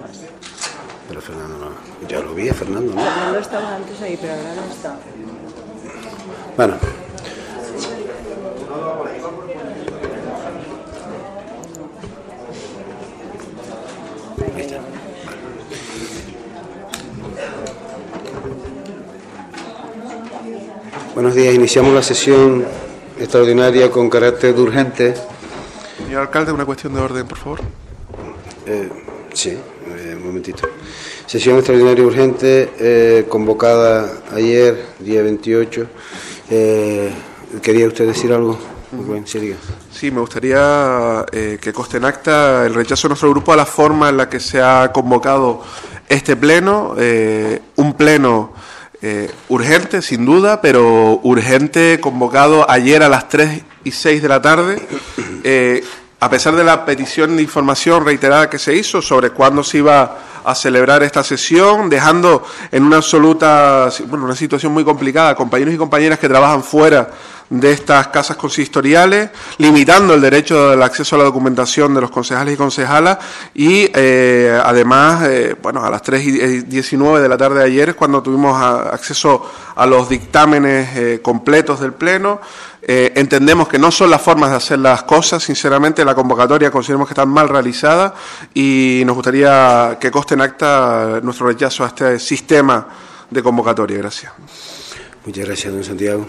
Pero Fernando no. Ya lo vi a Fernando, ¿no? Fernando estaba antes ahí, pero ahora no está. Bueno. Ahí está. Buenos días, iniciamos la sesión extraordinaria con carácter de urgente. Señor alcalde, una cuestión de orden, por favor. Sí, un momentito. Sesión extraordinaria urgente convocada ayer, día 28. ¿Quería usted decir algo? Bueno, sí, diga. Sí, me gustaría que conste en acta el rechazo de nuestro grupo a la forma en la que se ha convocado este pleno. Un pleno urgente, sin duda, pero urgente, convocado ayer a las 3:06 de la tarde. A pesar de la petición de información reiterada que se hizo sobre cuándo se iba a celebrar esta sesión, dejando en una una situación muy complicada a compañeros y compañeras que trabajan fuera de estas casas consistoriales, limitando el derecho del acceso a la documentación de los concejales y concejalas y además, a las 3:19 de la tarde de ayer es cuando tuvimos acceso a los dictámenes completos del Pleno. Entendemos que no son las formas de hacer las cosas, sinceramente la convocatoria consideramos que está mal realizada y nos gustaría que conste en acta nuestro rechazo a este sistema de convocatoria. Gracias. Muchas gracias, don Santiago.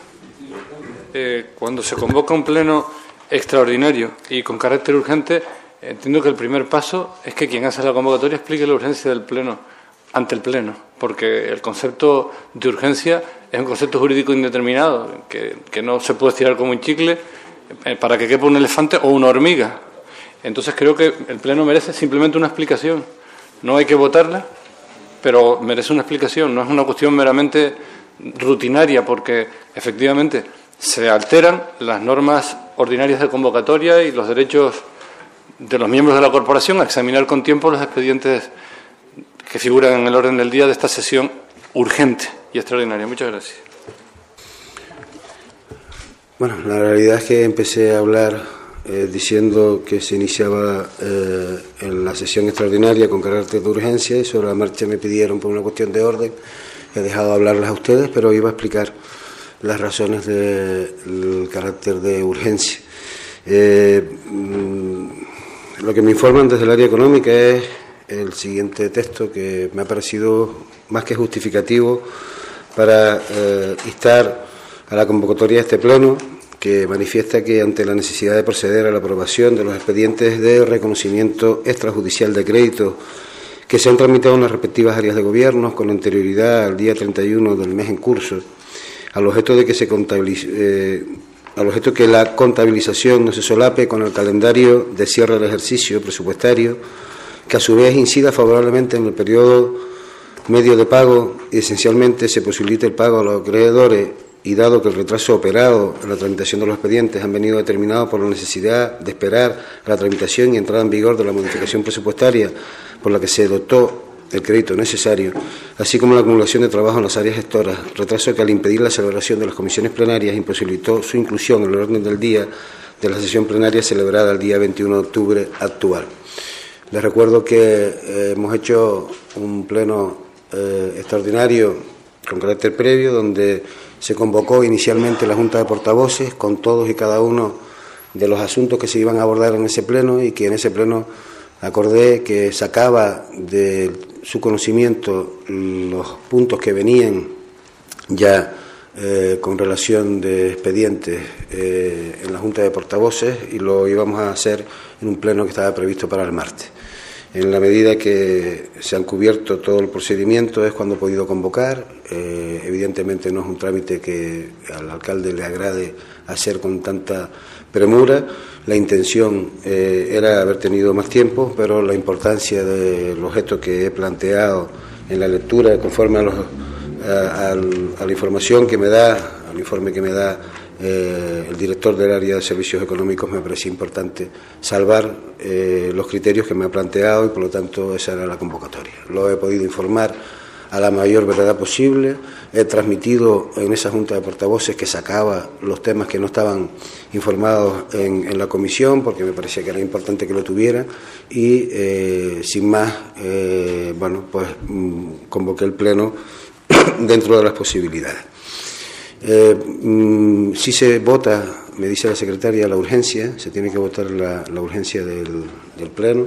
Cuando se convoca un pleno extraordinario y con carácter urgente, entiendo que el primer paso es que quien hace la convocatoria explique la urgencia del pleno ante el pleno, porque el concepto de urgencia es un concepto jurídico indeterminado, que no se puede estirar como un chicle para que quepa un elefante o una hormiga. Entonces creo que el pleno merece simplemente una explicación. No hay que votarla, pero merece una explicación. No es una cuestión meramente rutinaria, porque efectivamente se alteran las normas ordinarias de convocatoria y los derechos de los miembros de la corporación a examinar con tiempo los expedientes que figuran en el orden del día de esta sesión urgente y extraordinaria. Muchas gracias. Bueno, la realidad es que empecé a hablar diciendo que se iniciaba en la sesión extraordinaria con carácter de urgencia y sobre la marcha me pidieron por una cuestión de orden. He dejado de hablarles a ustedes, pero iba a explicar las razones del carácter de urgencia. Lo que me informan desde el área económica es el siguiente texto que me ha parecido más que justificativo para instar a la convocatoria de este pleno, que manifiesta que ante la necesidad de proceder a la aprobación de los expedientes de reconocimiento extrajudicial de crédito que se han tramitado en las respectivas áreas de gobierno con anterioridad al día 31 del mes en curso, al objeto de que que la contabilización no se solape con el calendario de cierre del ejercicio presupuestario, que a su vez incida favorablemente en el periodo medio de pago y esencialmente se posibilite el pago a los acreedores, y dado que el retraso operado en la tramitación de los expedientes han venido determinados por la necesidad de esperar a la tramitación y entrada en vigor de la modificación presupuestaria por la que se dotó el crédito necesario, así como la acumulación de trabajo en las áreas gestoras, retraso que al impedir la celebración de las comisiones plenarias imposibilitó su inclusión en el orden del día de la sesión plenaria celebrada el día 21 de octubre actual. Les recuerdo que hemos hecho un pleno extraordinario con carácter previo, donde se convocó inicialmente la Junta de Portavoces con todos y cada uno de los asuntos que se iban a abordar en ese pleno, y que en ese pleno acordé que sacaba de su conocimiento los puntos que venían ya con relación de expedientes en la Junta de Portavoces, y lo íbamos a hacer en un pleno que estaba previsto para el martes. En la medida que se han cubierto todo el procedimiento es cuando he podido convocar. Evidentemente no es un trámite que al alcalde le agrade hacer con tanta premura. La intención era haber tenido más tiempo, pero la importancia del objeto que he planteado en la lectura, conforme a la información que me da, al informe que me da el director del área de servicios económicos, me parece importante salvar los criterios que me ha planteado, y por lo tanto esa era la convocatoria. Lo he podido informar a la mayor brevedad posible. He transmitido en esa junta de portavoces que sacaba los temas que no estaban informados en la comisión, porque me parecía que era importante que lo tuviera, y sin más, bueno, pues convoqué el pleno dentro de las posibilidades. Si se vota, me dice la secretaria, la urgencia, se tiene que votar la urgencia del pleno.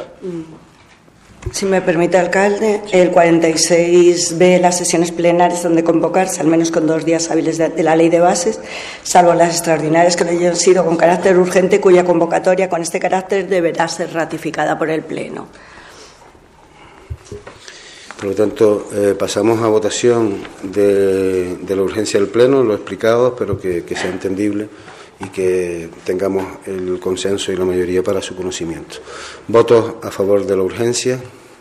Si me permite, alcalde, el 46B, las sesiones plenarias donde convocarse, al menos con 2 días hábiles de la ley de bases, salvo las extraordinarias que no hayan sido con carácter urgente, cuya convocatoria con este carácter deberá ser ratificada por el pleno. Por lo tanto, pasamos a votación de la urgencia del pleno, lo he explicado, espero que sea entendible y que tengamos el consenso y la mayoría para su conocimiento. Votos a favor de la urgencia.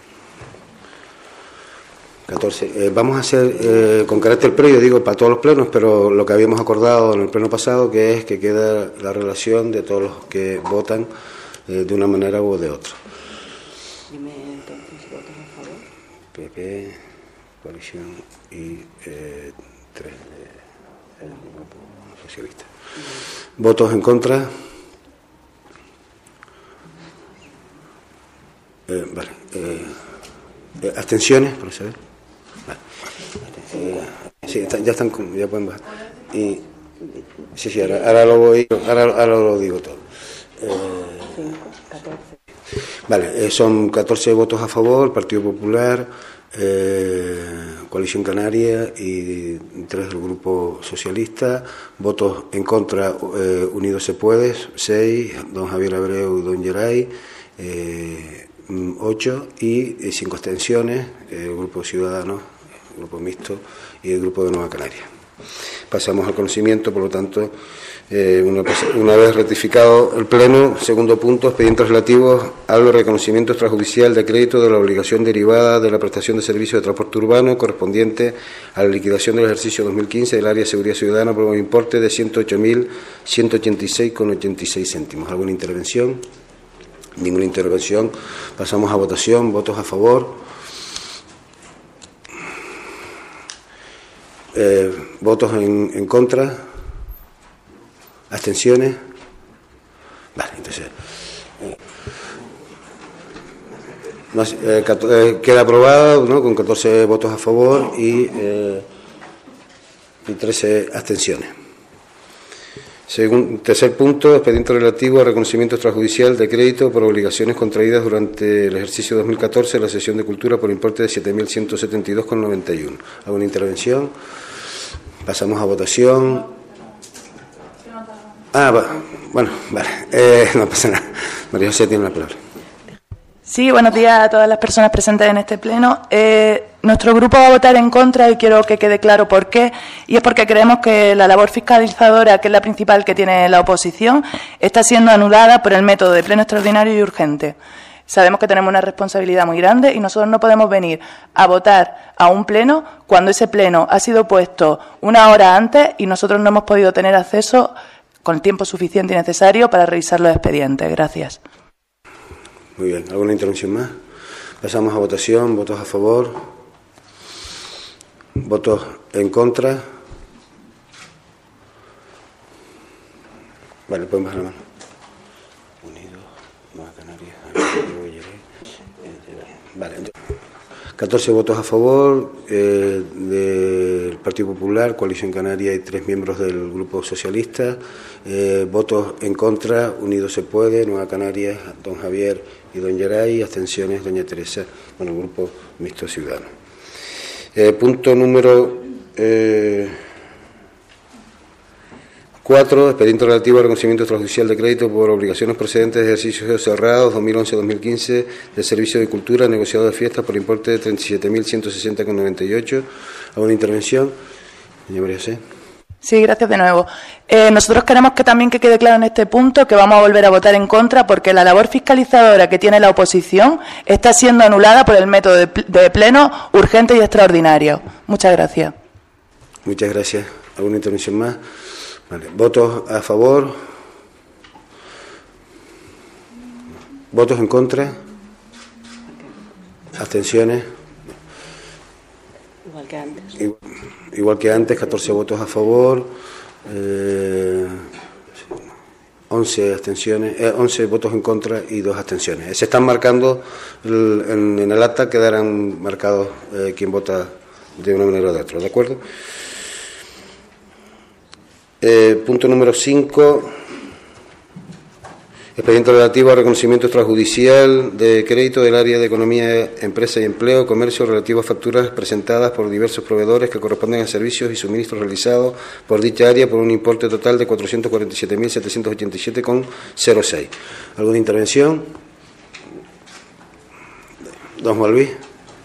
14. Vamos a hacer con carácter previo, digo, para todos los plenos, pero lo que habíamos acordado en el pleno pasado, que es que queda la relación de todos los que votan de una manera u de otra. Dime entonces, ¿votos a favor? PP, coalición y 3 del grupo socialista. ¿Votos en contra? Vale. ¿Abstenciones? Por saber. Vale. Sí, ya pueden bajar. Y, sí, ahora lo digo todo. 14. Vale, son 14 votos a favor, Partido Popular, Coalición Canaria y 3 del Grupo Socialista. Votos en contra, Unidos se Puede, 6, don Javier Abreu y don Geray, 8 y 5 abstenciones, el Grupo Ciudadanos, el Grupo Mixto y el Grupo de Nueva Canaria. Pasamos al conocimiento, por lo tanto, una vez ratificado el Pleno, segundo punto, expedientes relativos al reconocimiento extrajudicial de crédito de la obligación derivada de la prestación de servicios de transporte urbano correspondiente a la liquidación del ejercicio 2015 del área de seguridad ciudadana por un importe de 108.186,86 céntimos. ¿Alguna intervención? Ninguna intervención. Pasamos a votación. ¿Votos a favor? ¿Votos en contra? ¿Abstenciones? Vale, entonces queda aprobado, ¿no?, con 14 votos a favor y 13 abstenciones. Tercer punto, expediente relativo al reconocimiento extrajudicial de crédito por obligaciones contraídas durante el ejercicio 2014 de la sesión de Cultura por importe de 7.172,91. ¿Alguna intervención? Pasamos a votación. Bueno, vale, no pasa nada. María José tiene la palabra. Sí, buenos días a todas las personas presentes en este pleno. Nuestro grupo va a votar en contra y quiero que quede claro por qué. Y es porque creemos que la labor fiscalizadora, que es la principal que tiene la oposición, está siendo anulada por el método de pleno extraordinario y urgente. Sabemos que tenemos una responsabilidad muy grande y nosotros no podemos venir a votar a un pleno cuando ese pleno ha sido puesto 1 hora antes y nosotros no hemos podido tener acceso con el tiempo suficiente y necesario para revisar los expedientes. Gracias. Muy bien. ¿Alguna intervención más? Pasamos a votación. ¿Votos a favor? ¿Votos en contra? Vale, pueden bajar la mano. Unidos, Nueva Canaria, vale. 14 votos a favor del Partido Popular, Coalición Canaria y 3 miembros del Grupo Socialista. Votos en contra, Unidos se Puede, Nueva Canaria, don Javier y don Geray. Abstenciones, doña Teresa, bueno, el Grupo Mixto Ciudadano. Punto número 4, expediente relativo al reconocimiento extrajudicial de crédito por obligaciones procedentes de ejercicios cerrados 2011-2015 del Servicio de Cultura negociado de fiestas por importe de 37.160,98. ¿Alguna intervención? Doña María José. Sí, gracias de nuevo. Nosotros queremos que también quede claro en este punto que vamos a volver a votar en contra porque la labor fiscalizadora que tiene la oposición está siendo anulada por el método de pleno urgente y extraordinario. Muchas gracias. Muchas gracias. ¿Alguna intervención más? Vale. ¿Votos a favor? ¿Votos en contra? ¿Abstenciones? Igual que antes. Igual que antes, 14 votos a favor, 11 abstenciones, 11 votos en contra y 2 abstenciones. Se están marcando, en el acta quedarán marcados quién vota de una manera o de otra, ¿de acuerdo? Punto número 5. Expediente relativo al reconocimiento extrajudicial de crédito del área de Economía, Empresa y Empleo, Comercio, relativo a facturas presentadas por diversos proveedores que corresponden a servicios y suministros realizados por dicha área por un importe total de 447.787,06. ¿Alguna intervención? Don Juan Luis.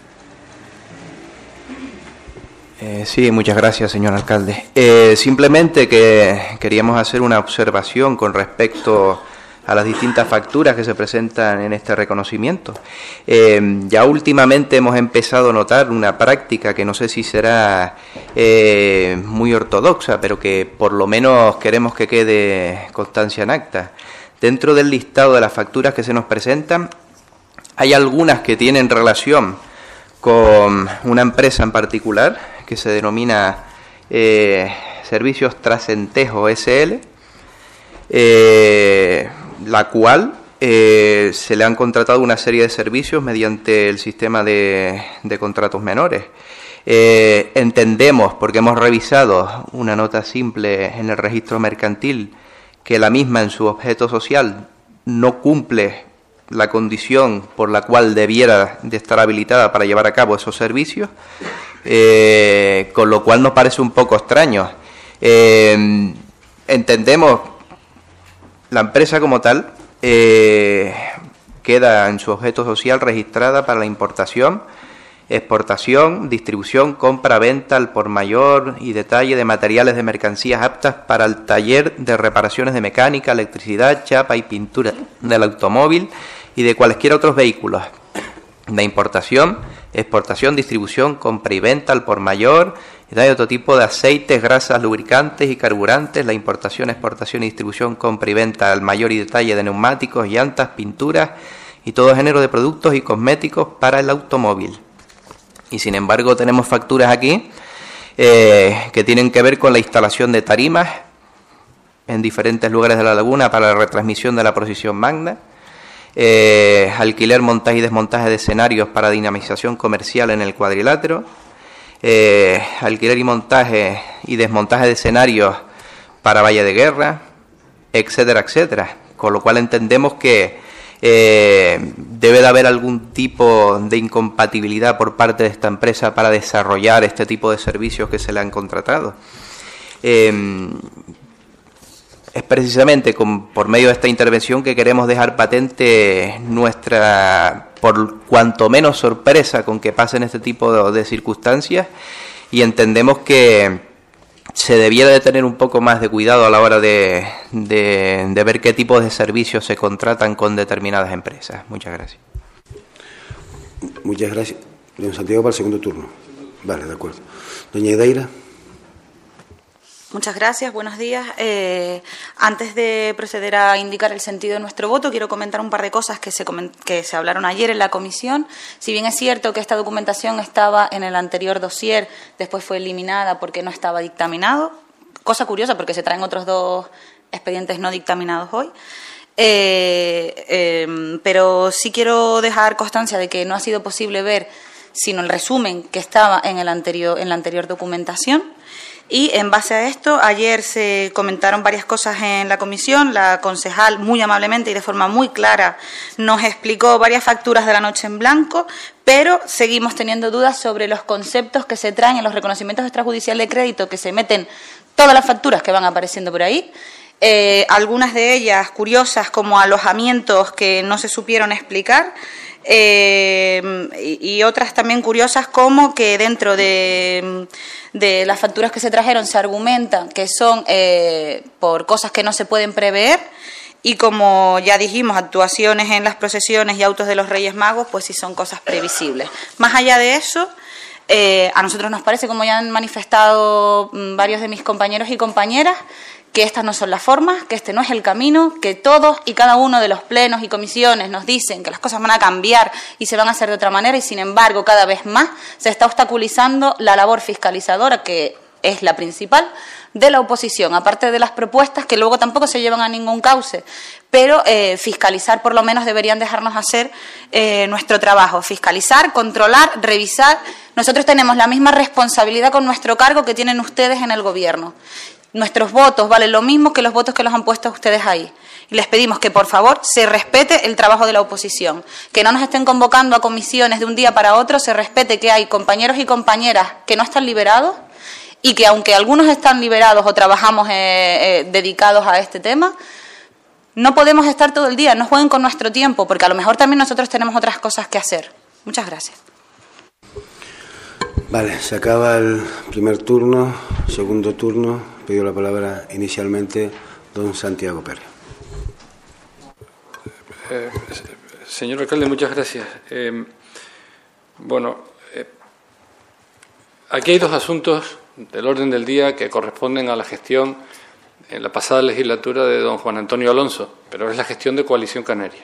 Sí, muchas gracias, señor alcalde. Simplemente que queríamos hacer una observación con respecto a las distintas facturas que se presentan en este reconocimiento. Ya últimamente hemos empezado a notar una práctica que no sé si será muy ortodoxa, pero que por lo menos queremos que quede constancia en acta. Dentro del listado de las facturas que se nos presentan, hay algunas que tienen relación con una empresa en particular que se denomina Servicios Trasentejo SL, la cual se le han contratado una serie de servicios mediante el sistema de contratos menores. Entendemos, porque hemos revisado una nota simple en el registro mercantil, que la misma en su objeto social no cumple la condición por la cual debiera de estar habilitada para llevar a cabo esos servicios, con lo cual nos parece un poco extraño. Entendemos la empresa como tal queda en su objeto social registrada para la importación, exportación, distribución, compra, venta al por mayor y detalle de materiales de mercancías aptas para el taller de reparaciones de mecánica, electricidad, chapa y pintura del automóvil y de cualesquiera otros vehículos. De importación, exportación, distribución, compra y venta al por mayor, y de otro tipo de aceites, grasas, lubricantes y carburantes, la importación, exportación y distribución, compra y venta al mayor y detalle de neumáticos, llantas, pinturas y todo género de productos y cosméticos para el automóvil. Y sin embargo tenemos facturas aquí que tienen que ver con la instalación de tarimas en diferentes lugares de la laguna para la retransmisión de la procesión magna, alquiler, montaje y desmontaje de escenarios para dinamización comercial en el cuadrilátero, alquiler y montaje y desmontaje de escenarios para Valle de Guerra, etcétera, etcétera. Con lo cual entendemos que debe de haber algún tipo de incompatibilidad por parte de esta empresa para desarrollar este tipo de servicios que se le han contratado. Es precisamente por medio de esta intervención que queremos dejar patente nuestra, por cuanto menos, sorpresa con que pasen este tipo de circunstancias, y entendemos que se debiera de tener un poco más de cuidado a la hora de ver qué tipo de servicios se contratan con determinadas empresas. Muchas gracias. Muchas gracias. Don Santiago, para el segundo turno. Vale, de acuerdo. Doña Edaira. Muchas gracias, buenos días. Antes de proceder a indicar el sentido de nuestro voto, quiero comentar un par de cosas que se hablaron ayer en la comisión. Si bien es cierto que esta documentación estaba en el anterior dossier, después fue eliminada porque no estaba dictaminado. Cosa curiosa, porque se traen otros 2 expedientes no dictaminados hoy. Pero sí quiero dejar constancia de que no ha sido posible ver sino el resumen que estaba en la anterior documentación. Y en base a esto, ayer se comentaron varias cosas en la comisión. La concejal, muy amablemente y de forma muy clara, nos explicó varias facturas de la noche en blanco, pero seguimos teniendo dudas sobre los conceptos que se traen en los reconocimientos extrajudiciales de crédito, que se meten todas las facturas que van apareciendo por ahí. Algunas de ellas curiosas, como alojamientos que no se supieron explicar. Y otras también curiosas, como que dentro de las facturas que se trajeron se argumenta que son por cosas que no se pueden prever, y como ya dijimos, actuaciones en las procesiones y autos de los Reyes Magos, pues sí son cosas previsibles. Más allá de eso, a nosotros nos parece, como ya han manifestado varios de mis compañeros y compañeras, que estas no son las formas, que este no es el camino, que todos y cada uno de los plenos y comisiones nos dicen que las cosas van a cambiar y se van a hacer de otra manera, y sin embargo cada vez más se está obstaculizando la labor fiscalizadora, que es la principal, de la oposición, aparte de las propuestas que luego tampoco se llevan a ningún cauce, pero fiscalizar por lo menos deberían dejarnos hacer nuestro trabajo, fiscalizar, controlar, revisar. Nosotros tenemos la misma responsabilidad con nuestro cargo que tienen ustedes en el Gobierno. Nuestros votos valen lo mismo que los votos que los han puesto ustedes ahí. Y les pedimos que, por favor, se respete el trabajo de la oposición, que no nos estén convocando a comisiones de un día para otro, se respete que hay compañeros y compañeras que no están liberados y que, aunque algunos están liberados o trabajamos dedicados a este tema, no podemos estar todo el día, no jueguen con nuestro tiempo, porque a lo mejor también nosotros tenemos otras cosas que hacer. Muchas gracias. Vale, se acaba el primer turno. Segundo turno, pidió la palabra inicialmente don Santiago Pérez. Señor alcalde, muchas gracias. Aquí hay dos asuntos del orden del día que corresponden a la gestión en la pasada legislatura de don Juan Antonio Alonso, pero es la gestión de Coalición Canaria.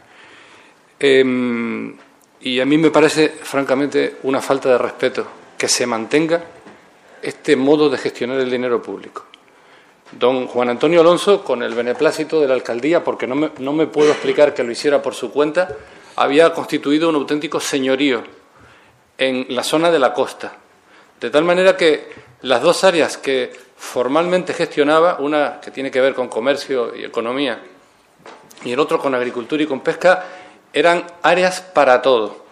Y a mí me parece, francamente, una falta de respeto que se mantenga este modo de gestionar el dinero público. Don Juan Antonio Alonso, con el beneplácito de la alcaldía, porque no me puedo explicar que lo hiciera por su cuenta, había constituido un auténtico señorío en la zona de la costa, de tal manera que las dos áreas que formalmente gestionaba, una que tiene que ver con comercio y economía y el otro con agricultura y con pesca, eran áreas para todo,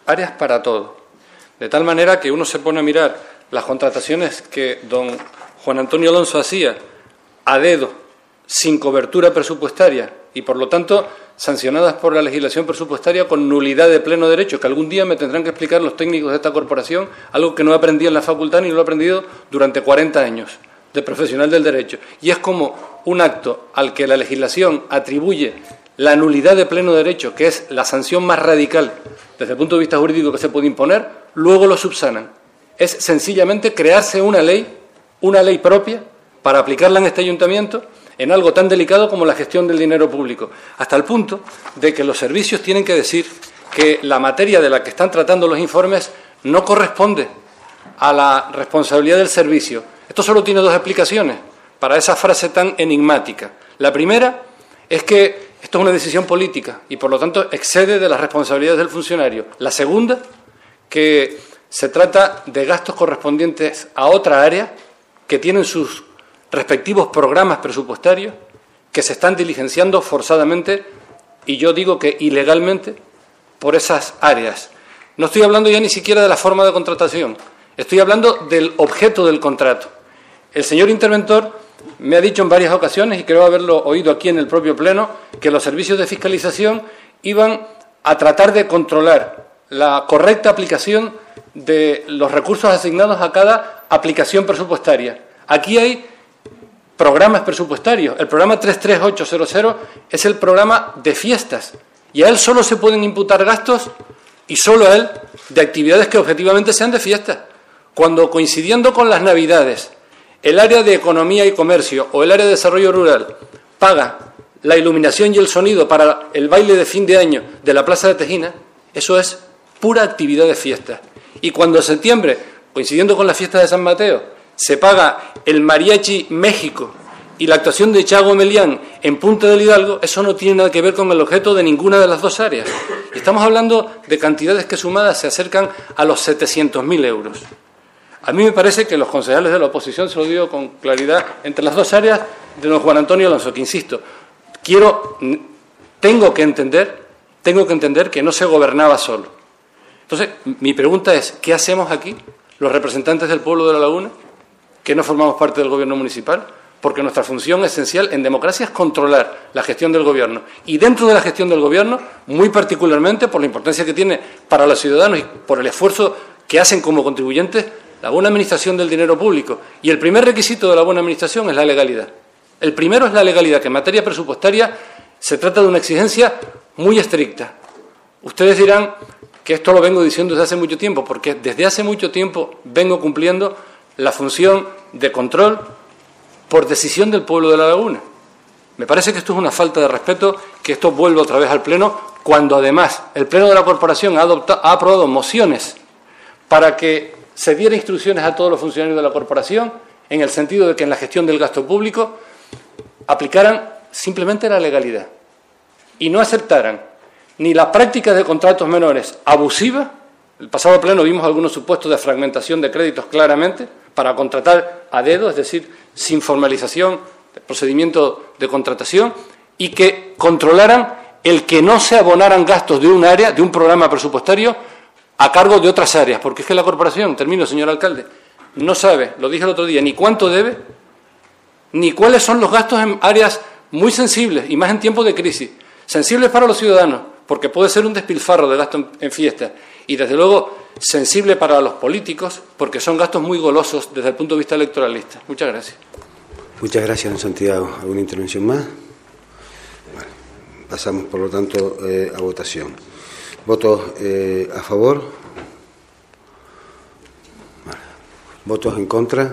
de tal manera que uno se pone a mirar las contrataciones que don Juan Antonio Alonso hacía a dedo, sin cobertura presupuestaria y, por lo tanto, sancionadas por la legislación presupuestaria con nulidad de pleno derecho, que algún día me tendrán que explicar los técnicos de esta corporación, algo que no aprendí en la facultad ni lo he aprendido durante 40 años de profesional del derecho. Y es como un acto al que la legislación atribuye la nulidad de pleno derecho, que es la sanción más radical desde el punto de vista jurídico que se puede imponer, luego lo subsanan. Es sencillamente crearse una ley propia, para aplicarla en este ayuntamiento en algo tan delicado como la gestión del dinero público, hasta el punto de que los servicios tienen que decir que la materia de la que están tratando los informes no corresponde a la responsabilidad del servicio. Esto solo tiene dos explicaciones para esa frase tan enigmática. La primera es que esto es una decisión política y, por lo tanto, excede de las responsabilidades del funcionario. La segunda, que se trata de gastos correspondientes a otra área que tienen sus respectivos programas presupuestarios que se están diligenciando forzadamente y yo digo que ilegalmente por esas áreas. No estoy hablando ya ni siquiera de la forma de contratación, estoy hablando del objeto del contrato. El señor interventor me ha dicho en varias ocasiones, y creo haberlo oído aquí en el propio Pleno, que los servicios de fiscalización iban a tratar de controlar la correcta aplicación de los recursos asignados a cada aplicación presupuestaria. Aquí hay programas presupuestarios. El programa 33800 es el programa de fiestas y a él solo se pueden imputar gastos, y solo a él, de actividades que objetivamente sean de fiestas. Cuando, coincidiendo con las Navidades, el área de economía y comercio o el área de desarrollo rural paga la iluminación y el sonido para el baile de fin de año de la Plaza de Tejina, eso es pura actividad de fiestas. Y cuando en septiembre, coincidiendo con la fiesta de San Mateo, se paga el Mariachi México y la actuación de Chago Melián en Punta del Hidalgo, eso no tiene nada que ver con el objeto de ninguna de las dos áreas. Estamos hablando de cantidades que sumadas se acercan a los 700.000 euros. A mí me parece que los concejales de la oposición, se lo digo con claridad, entre las dos áreas de don Juan Antonio Alonso, que insisto, tengo que entender que no se gobernaba solo. Entonces, mi pregunta es, ¿qué hacemos aquí, los representantes del pueblo de La Laguna, que no formamos parte del gobierno municipal? Porque nuestra función esencial en democracia es controlar la gestión del gobierno. Y dentro de la gestión del gobierno, muy particularmente por la importancia que tiene para los ciudadanos y por el esfuerzo que hacen como contribuyentes, la buena administración del dinero público. Y el primer requisito de la buena administración es la legalidad. El primero es la legalidad, que en materia presupuestaria se trata de una exigencia muy estricta. Ustedes dirán que esto lo vengo diciendo desde hace mucho tiempo, porque desde hace mucho tiempo vengo cumpliendo la función de control por decisión del pueblo de La Laguna. Me parece que esto es una falta de respeto, que esto vuelva otra vez al Pleno, cuando además el Pleno de la Corporación ha aprobado mociones para que se diera instrucciones a todos los funcionarios de la Corporación en el sentido de que en la gestión del gasto público aplicaran simplemente la legalidad y no aceptaran ni las prácticas de contratos menores abusivas. El pasado Pleno vimos algunos supuestos de fragmentación de créditos claramente para contratar a dedo, es decir, sin formalización del procedimiento de contratación, y que controlaran el que no se abonaran gastos de un área, de un programa presupuestario, a cargo de otras áreas, porque es que la Corporación, termino, señor alcalde, no sabe, lo dije el otro día, ni cuánto debe, ni cuáles son los gastos en áreas muy sensibles, y más en tiempos de crisis, sensibles para los ciudadanos, porque puede ser un despilfarro de gasto en fiestas, y desde luego sensible para los políticos, porque son gastos muy golosos desde el punto de vista electoralista. Muchas gracias. Muchas gracias, don Santiago. ¿Alguna intervención más? Vale. Pasamos, por lo tanto, a votación. ¿Votos a favor? Vale. ¿Votos en contra?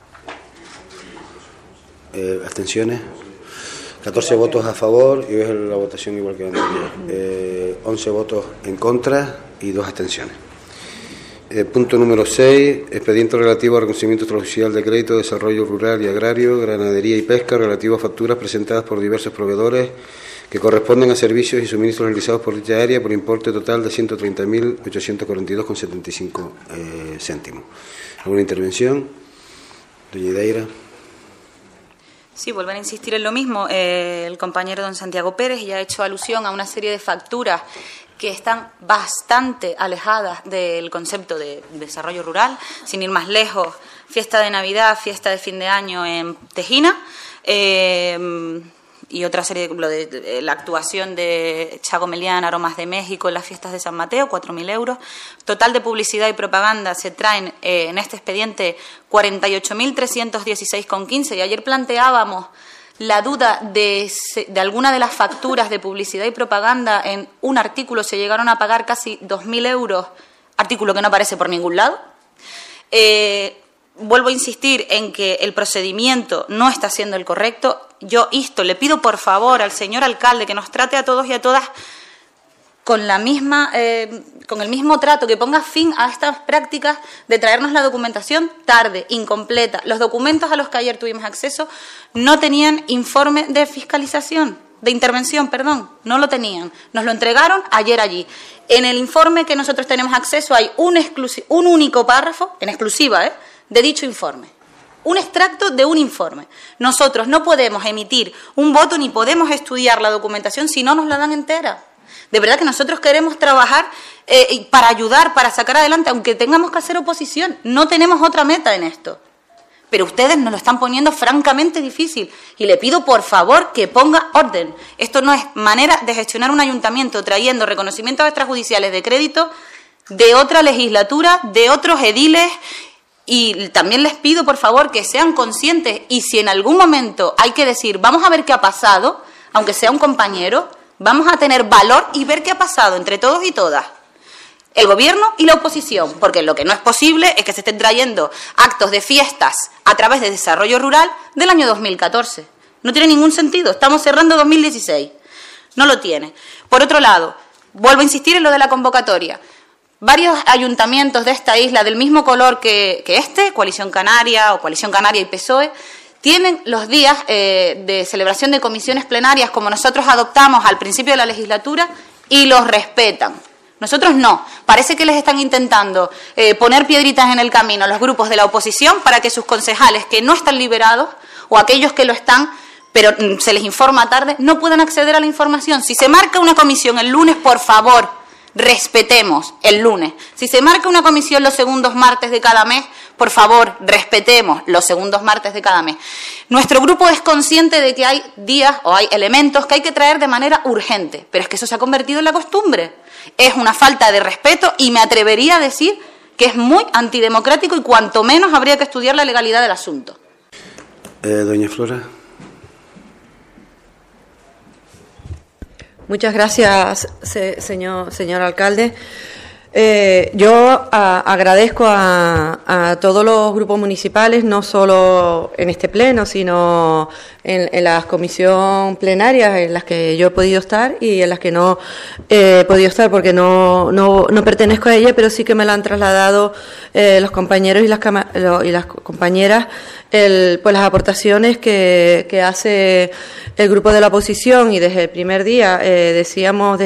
¿Abstenciones? 14 votos a favor, y es la votación igual que anterior. 11 votos en contra y 2 abstenciones. Punto número 6, expediente relativo al reconocimiento extraoficial de crédito de desarrollo rural y agrario, ganadería y pesca, relativo a facturas presentadas por diversos proveedores que corresponden a servicios y suministros realizados por dicha área por importe total de 130.842,75 céntimos. ¿Alguna intervención? Doña Ideira. Sí, volver a insistir en lo mismo. El compañero don Santiago Pérez ya ha hecho alusión a una serie de facturas que están bastante alejadas del concepto de desarrollo rural, sin ir más lejos, fiesta de Navidad, fiesta de fin de año en Tejina, y otra serie de la actuación de Chago Melián, Aromas de México en las fiestas de San Mateo, 4.000 euros. Total de publicidad y propaganda se traen en este expediente 48.316,15, y ayer planteábamos la duda de alguna de las facturas de publicidad y propaganda. En un artículo se llegaron a pagar casi 2.000 euros, artículo que no aparece por ningún lado. Vuelvo a insistir en que el procedimiento no está siendo el correcto. Yo le pido por favor al señor alcalde que nos trate a todos y a todas con el mismo trato, que ponga fin a estas prácticas de traernos la documentación tarde, incompleta. Los documentos a los que ayer tuvimos acceso no tenían informe de fiscalización, de intervención, perdón, no lo tenían. Nos lo entregaron ayer allí. En el informe que nosotros tenemos acceso hay un único párrafo, en exclusiva, de dicho informe. Un extracto de un informe. Nosotros no podemos emitir un voto ni podemos estudiar la documentación si no nos la dan entera. De verdad que nosotros queremos trabajar para ayudar, para sacar adelante, aunque tengamos que hacer oposición. No tenemos otra meta en esto. Pero ustedes nos lo están poniendo francamente difícil. Y le pido, por favor, que ponga orden. Esto no es manera de gestionar un ayuntamiento trayendo reconocimientos extrajudiciales de crédito de otra legislatura, de otros ediles. Y también les pido, por favor, que sean conscientes. Y si en algún momento hay que decir, vamos a ver qué ha pasado, aunque sea un compañero, vamos a tener valor y ver qué ha pasado entre todos y todas, el gobierno y la oposición, porque lo que no es posible es que se estén trayendo actos de fiestas a través de desarrollo rural del año 2014. No tiene ningún sentido, estamos cerrando 2016, no lo tiene. Por otro lado, vuelvo a insistir en lo de la convocatoria. Varios ayuntamientos de esta isla del mismo color que este, Coalición Canaria o Coalición Canaria y PSOE, tienen los días de celebración de comisiones plenarias como nosotros adoptamos al principio de la legislatura y los respetan. Nosotros no. Parece que les están intentando poner piedritas en el camino a los grupos de la oposición para que sus concejales que no están liberados o aquellos que lo están, pero se les informa tarde, no puedan acceder a la información. Si se marca una comisión el lunes, por favor, respetemos el lunes. Si se marca una comisión los segundos martes de cada mes, por favor, respetemos los segundos martes de cada mes. Nuestro grupo es consciente de que hay días o hay elementos que hay que traer de manera urgente, pero es que eso se ha convertido en la costumbre. Es una falta de respeto y me atrevería a decir que es muy antidemocrático y cuanto menos habría que estudiar la legalidad del asunto. Doña Flora. Muchas gracias, señor alcalde. Yo agradezco a todos los grupos municipales, no solo en este pleno, sino en las comisiones plenarias en las que yo he podido estar y en las que no he podido estar porque no pertenezco a ella, pero sí que me lo han trasladado los compañeros y las compañeras, pues las aportaciones que hace el grupo de la oposición, y desde el primer día decíamos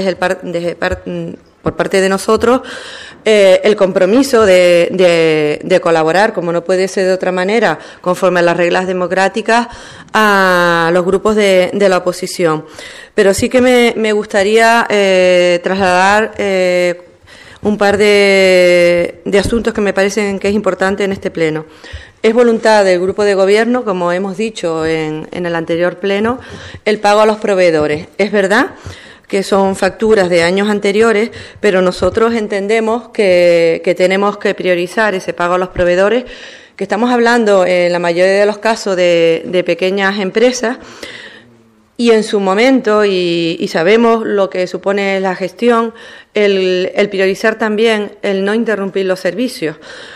por parte de nosotros el compromiso de colaborar, como no puede ser de otra manera, conforme a las reglas democráticas, a los grupos de la oposición. Pero sí que me gustaría trasladar un par de asuntos que me parecen que es importante en este pleno. Es voluntad del grupo de gobierno, como hemos dicho en el anterior pleno, el pago a los proveedores. Es verdad que son facturas de años anteriores, pero nosotros entendemos que tenemos que priorizar ese pago a los proveedores, que estamos hablando en la mayoría de los casos de pequeñas empresas, y en su momento, y sabemos lo que supone la gestión, el priorizar también el no interrumpir los servicios.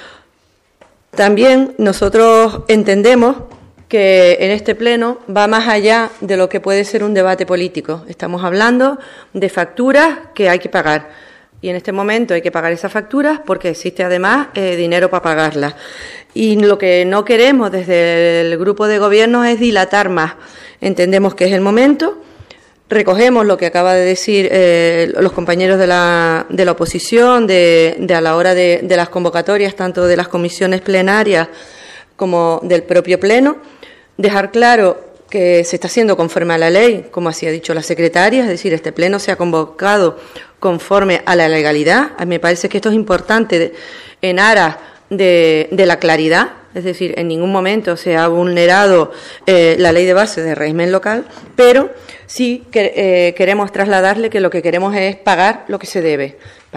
También nosotros entendemos que en este pleno va más allá de lo que puede ser un debate político. Estamos hablando de facturas que hay que pagar, y en este momento hay que pagar esas facturas porque existe además dinero para pagarlas. Y lo que no queremos desde el grupo de gobierno es dilatar más. Entendemos que es el momento. Recogemos lo que acaba de decir los compañeros de la oposición a la hora de las convocatorias, tanto de las comisiones plenarias como del propio pleno. Dejar claro que se está haciendo conforme a la ley, como así ha dicho la secretaria, es decir, este pleno se ha convocado conforme a la legalidad. A mí me parece que esto es importante en aras de la claridad, es decir, en ningún momento se ha vulnerado la ley de base de régimen local, pero sí queremos trasladarle que lo que queremos es pagar lo que se debe,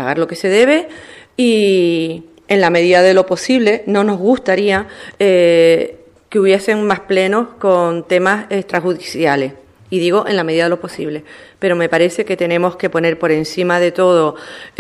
y en la medida de lo posible no nos gustaría que hubiesen más plenos con temas extrajudiciales, y digo en la medida de lo posible, pero me parece que tenemos que poner por encima de todo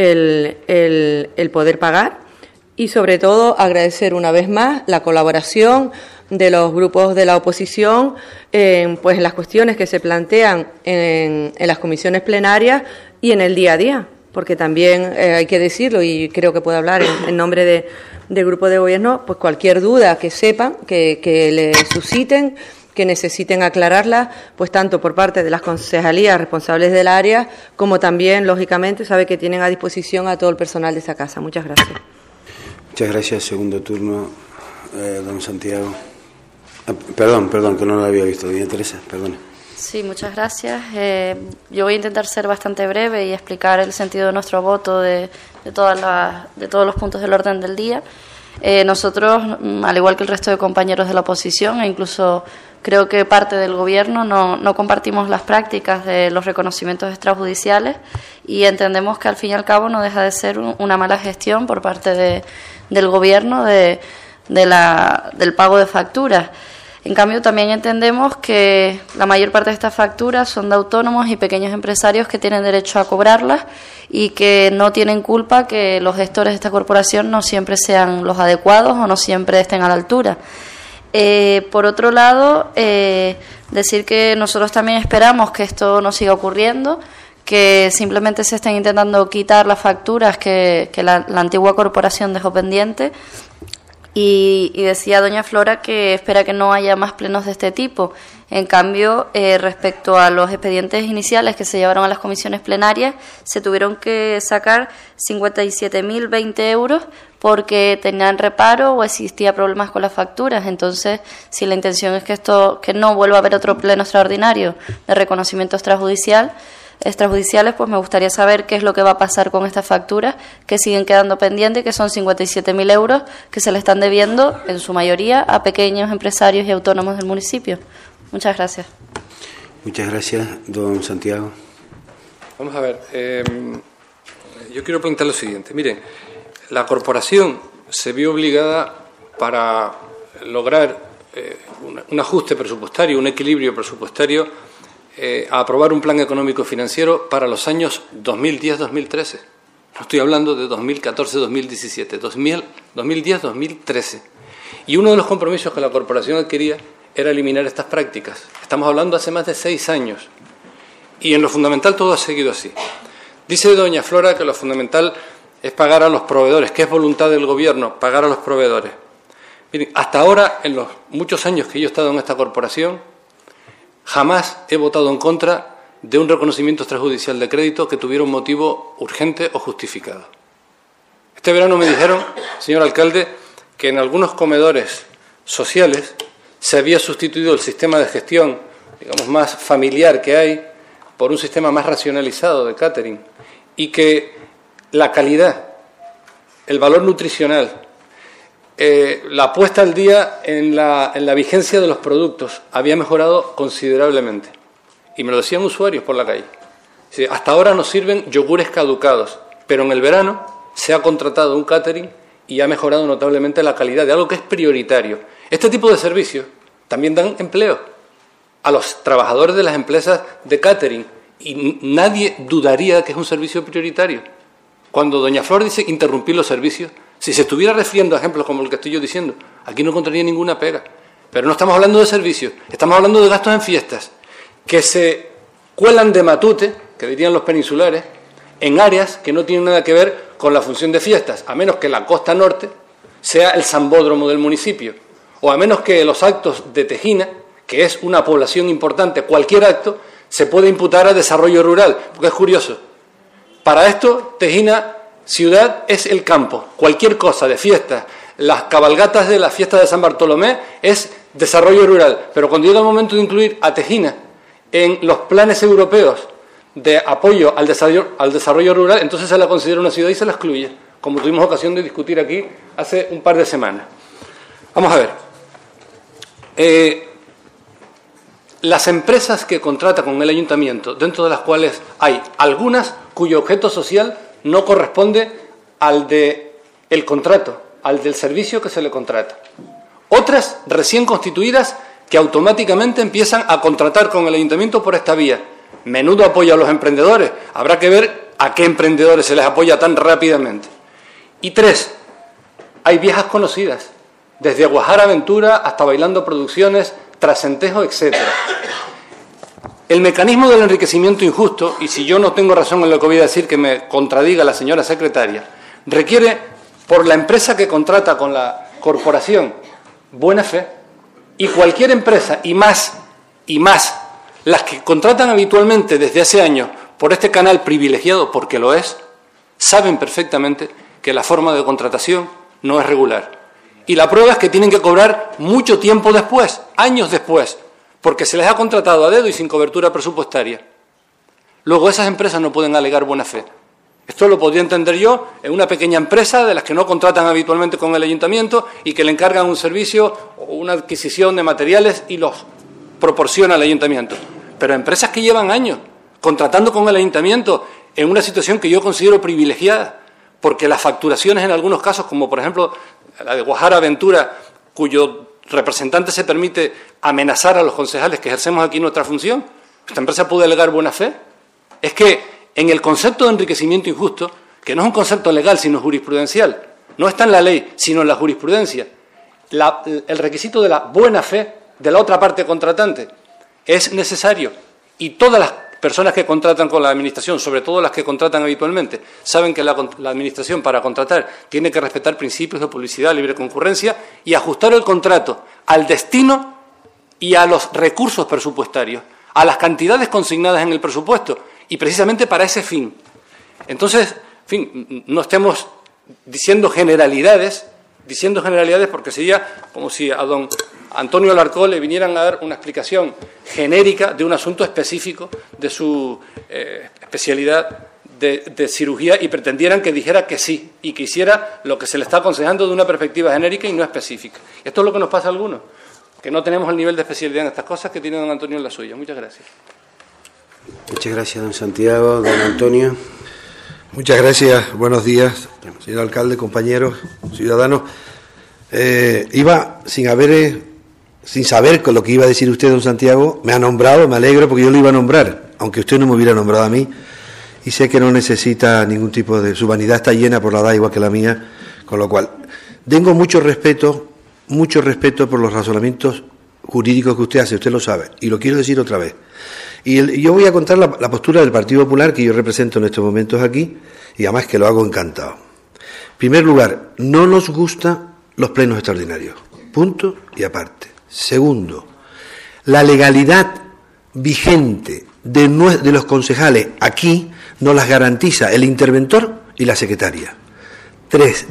el poder pagar, y sobre todo agradecer una vez más la colaboración de los grupos de la oposición en las cuestiones que se plantean en las comisiones plenarias y en el día a día, porque también hay que decirlo, y creo que puedo hablar en nombre del grupo de gobierno, pues cualquier duda que sepan, que le susciten, que necesiten aclararla, pues tanto por parte de las concejalías responsables del área, como también, lógicamente, sabe que tienen a disposición a todo el personal de esa casa. Muchas gracias. Muchas gracias. Segundo turno, don Santiago. Perdón, que no lo había visto. Doña Teresa, perdón. Sí, muchas gracias. Yo voy a intentar ser bastante breve y explicar el sentido de nuestro voto de todos los puntos del orden del día. Nosotros, al igual que el resto de compañeros de la oposición, e incluso creo que parte del Gobierno, no compartimos las prácticas de los reconocimientos extrajudiciales, y entendemos que al fin y al cabo no deja de ser una mala gestión por parte del Gobierno del pago de facturas. En cambio, también entendemos que la mayor parte de estas facturas son de autónomos y pequeños empresarios que tienen derecho a cobrarlas y que no tienen culpa que los gestores de esta corporación no siempre sean los adecuados o no siempre estén a la altura. Por otro lado, decir que nosotros también esperamos que esto no siga ocurriendo, que simplemente se estén intentando quitar las facturas que la antigua corporación dejó pendiente. Y decía doña Flora que espera que no haya más plenos de este tipo. En cambio, respecto a los expedientes iniciales que se llevaron a las comisiones plenarias, se tuvieron que sacar 57.020 euros porque tenían reparo o existía problemas con las facturas. Entonces, si la intención es que no vuelva a haber otro pleno extraordinario de reconocimiento extrajudiciales, pues me gustaría saber qué es lo que va a pasar con estas facturas que siguen quedando pendientes, que son 57.000 euros que se le están debiendo en su mayoría a pequeños empresarios y autónomos del municipio. Muchas gracias. Muchas gracias, don Santiago. Vamos a ver, yo quiero preguntar lo siguiente. Miren, la corporación se vio obligada para lograr un ajuste presupuestario, un equilibrio presupuestario, a aprobar un plan económico financiero para los años 2010-2013. No estoy hablando de 2014-2017, 2010-2013. Y uno de los compromisos que la corporación adquiría era eliminar estas prácticas. Estamos hablando hace más de 6 años. Y en lo fundamental todo ha seguido así. Dice doña Flora que lo fundamental es pagar a los proveedores, que es voluntad del Gobierno pagar a los proveedores. Miren, hasta ahora, en los muchos años que yo he estado en esta corporación, jamás he votado en contra de un reconocimiento extrajudicial de crédito que tuviera un motivo urgente o justificado. Este verano me dijeron, señor alcalde, que en algunos comedores sociales se había sustituido el sistema de gestión, digamos, más familiar que hay por un sistema más racionalizado de catering y que la calidad, el valor nutricional, la puesta al día en la vigencia de los productos había mejorado considerablemente. Y me lo decían usuarios por la calle. Hasta ahora nos sirven yogures caducados, pero en el verano se ha contratado un catering y ha mejorado notablemente la calidad de algo que es prioritario. Este tipo de servicios también dan empleo a los trabajadores de las empresas de catering y nadie dudaría que es un servicio prioritario. Cuando doña Flor dice interrumpir los servicios, si se estuviera refiriendo a ejemplos como el que estoy yo diciendo, aquí no encontraría ninguna pega. Pero no estamos hablando de servicios, estamos hablando de gastos en fiestas que se cuelan de matute, que dirían los peninsulares, en áreas que no tienen nada que ver con la función de fiestas, a menos que la costa norte sea el sambódromo del municipio, o a menos que los actos de Tejina, que es una población importante, cualquier acto se puede imputar a desarrollo rural, porque es curioso. Para esto, Tejina, ciudad, es el campo. Cualquier cosa de fiestas, las cabalgatas de la fiesta de San Bartolomé es desarrollo rural. Pero cuando llega el momento de incluir a Tejina en los planes europeos de apoyo al desarrollo rural, entonces se la considera una ciudad y se la excluye, como tuvimos ocasión de discutir aquí hace un par de semanas. Vamos a ver. Las empresas que contratan con el ayuntamiento, dentro de las cuales hay algunas cuyo objeto social no corresponde al del contrato, al del servicio que se le contrata. Otras recién constituidas que automáticamente empiezan a contratar con el ayuntamiento por esta vía. Menudo apoyo a los emprendedores. Habrá que ver a qué emprendedores se les apoya tan rápidamente. Y 3, hay viejas conocidas, desde Guajara Aventura hasta Bailando Producciones, Trasentejo, etc. El mecanismo del enriquecimiento injusto, y si yo no tengo razón en lo que voy a decir que me contradiga la señora secretaria, requiere por la empresa que contrata con la corporación buena fe, y cualquier empresa, y más, las que contratan habitualmente desde hace años por este canal privilegiado, porque lo es, saben perfectamente que la forma de contratación no es regular. Y la prueba es que tienen que cobrar mucho tiempo después, años después, porque se les ha contratado a dedo y sin cobertura presupuestaria. Luego esas empresas no pueden alegar buena fe. Esto lo podría entender yo en una pequeña empresa de las que no contratan habitualmente con el ayuntamiento y que le encargan un servicio o una adquisición de materiales y los proporciona al ayuntamiento. Pero empresas que llevan años contratando con el ayuntamiento en una situación que yo considero privilegiada, porque las facturaciones en algunos casos, como por ejemplo la de Guajara Aventura, cuyo representante se permite amenazar a los concejales que ejercemos aquí nuestra función, ¿esta empresa puede alegar buena fe? Es que en el concepto de enriquecimiento injusto, que no es un concepto legal sino jurisprudencial, no está en la ley sino en la jurisprudencia, el requisito de la buena fe de la otra parte contratante es necesario, y todas las personas que contratan con la Administración, sobre todo las que contratan habitualmente, saben que la Administración para contratar tiene que respetar principios de publicidad, libre concurrencia y ajustar el contrato al destino y a los recursos presupuestarios, a las cantidades consignadas en el presupuesto, y precisamente para ese fin. Entonces, en fin, no estemos diciendo generalidades porque sería como si a don Antonio Alarcón le vinieran a dar una explicación genérica de un asunto específico de su especialidad de cirugía y pretendieran que dijera que sí y que hiciera lo que se le está aconsejando de una perspectiva genérica y no específica. Esto es lo que nos pasa a algunos, que no tenemos el nivel de especialidad en estas cosas que tiene don Antonio en la suya. Muchas gracias. Muchas gracias, don Santiago. Don Antonio. Muchas gracias. Buenos días, señor alcalde, compañeros, ciudadanos. Iba sin saber con lo que iba a decir usted, don Santiago. Me ha nombrado, me alegro porque yo lo iba a nombrar, aunque usted no me hubiera nombrado a mí. y sé que no necesita ningún tipo de... Su vanidad está llena por la edad igual que la mía, con lo cual tengo mucho respeto por los razonamientos jurídicos que usted hace, usted lo sabe, y lo quiero decir otra vez. Y yo voy a contar la postura del Partido Popular que yo represento en estos momentos aquí, y además que lo hago encantado. En primer lugar, no nos gustan los plenos extraordinarios, punto y aparte. Segundo, la legalidad vigente de los concejales aquí nos las garantiza el interventor y la secretaria. 3,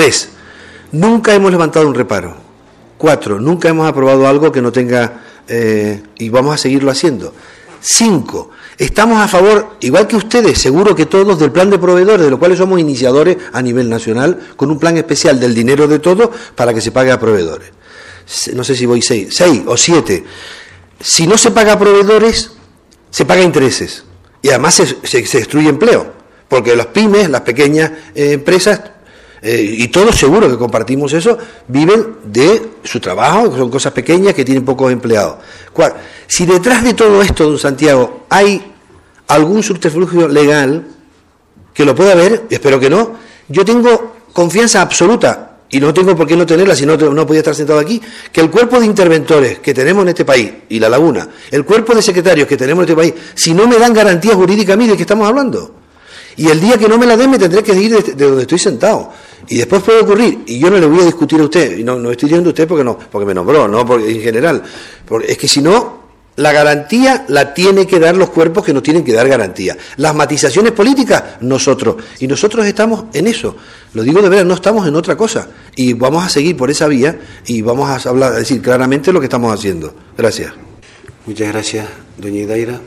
nunca hemos levantado un reparo. 4, nunca hemos aprobado algo que no tenga, y vamos a seguirlo haciendo. 5, estamos a favor, igual que ustedes, seguro que todos, del plan de proveedores, de los cuales somos iniciadores a nivel nacional, con un plan especial del dinero de todos para que se pague a proveedores. No sé si voy 6 o 7. Si no se paga a proveedores, se paga intereses. Y además se destruye empleo, porque los pymes, las pequeñas empresas, y todos seguro que compartimos eso, viven de su trabajo, son cosas pequeñas que tienen pocos empleados. Si detrás de todo esto, don Santiago, hay algún subterfugio legal, que lo pueda haber, y espero que no, yo tengo confianza absoluta, y no tengo por qué no tenerla, si no podía estar sentado aquí, que el cuerpo de interventores que tenemos en este país, y La Laguna, el cuerpo de secretarios que tenemos en este país, si no me dan garantía jurídica a mí, ¿de qué estamos hablando? Y el día que no me la den me tendré que ir de donde estoy sentado. Y después puede ocurrir, y yo no le voy a discutir a usted, y no estoy diciendo a usted porque me nombró, no porque en general, porque es que si no, la garantía la tiene que dar los cuerpos que nos tienen que dar garantía. Las matizaciones políticas, nosotros. Y nosotros estamos en eso. Lo digo de verdad, no estamos en otra cosa. Y vamos a seguir por esa vía y vamos a hablar, a decir claramente lo que estamos haciendo. Gracias. Muchas gracias, doña Idaira.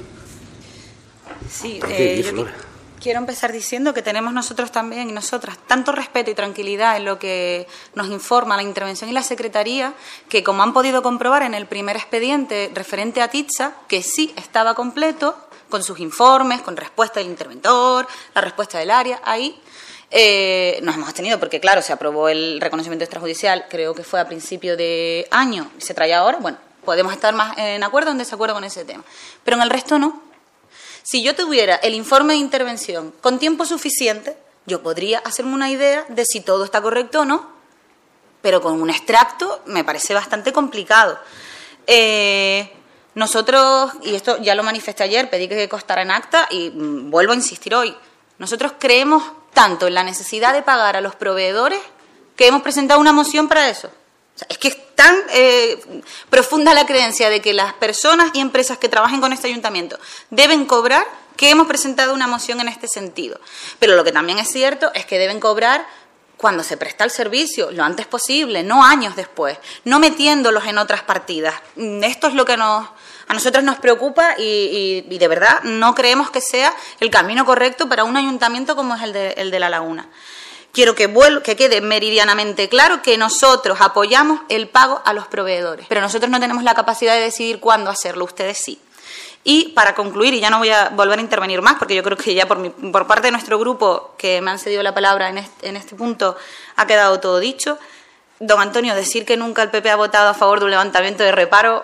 Sí, quiero empezar diciendo que tenemos nosotros también y nosotras tanto respeto y tranquilidad en lo que nos informa la intervención y la Secretaría, que como han podido comprobar en el primer expediente referente a TITSA, que sí estaba completo, con sus informes, con respuesta del interventor, la respuesta del área, ahí nos hemos abstenido porque, claro, se aprobó el reconocimiento extrajudicial, creo que fue a principio de año, y se trae ahora, bueno, podemos estar más en acuerdo o en desacuerdo con ese tema, pero en el resto no. Si yo tuviera el informe de intervención con tiempo suficiente, yo podría hacerme una idea de si todo está correcto o no, pero con un extracto me parece bastante complicado. Nosotros, y esto ya lo manifesté ayer, pedí que constara en acta y vuelvo a insistir hoy, nosotros creemos tanto en la necesidad de pagar a los proveedores que hemos presentado una moción para eso. O sea, es que es tan profunda la creencia de que las personas y empresas que trabajen con este ayuntamiento deben cobrar, que hemos presentado una moción en este sentido. Pero lo que también es cierto es que deben cobrar cuando se presta el servicio, lo antes posible, no años después, no metiéndolos en otras partidas. Esto es lo que a nosotros nos preocupa y de verdad no creemos que sea el camino correcto para un ayuntamiento como es el de La Laguna. Quiero que quede meridianamente claro que nosotros apoyamos el pago a los proveedores, pero nosotros no tenemos la capacidad de decidir cuándo hacerlo, ustedes sí. Y para concluir, y ya no voy a volver a intervenir más, porque yo creo que ya por parte de nuestro grupo, que me han cedido la palabra en este punto, ha quedado todo dicho. Don Antonio, decir que nunca el PP ha votado a favor de un levantamiento de reparo,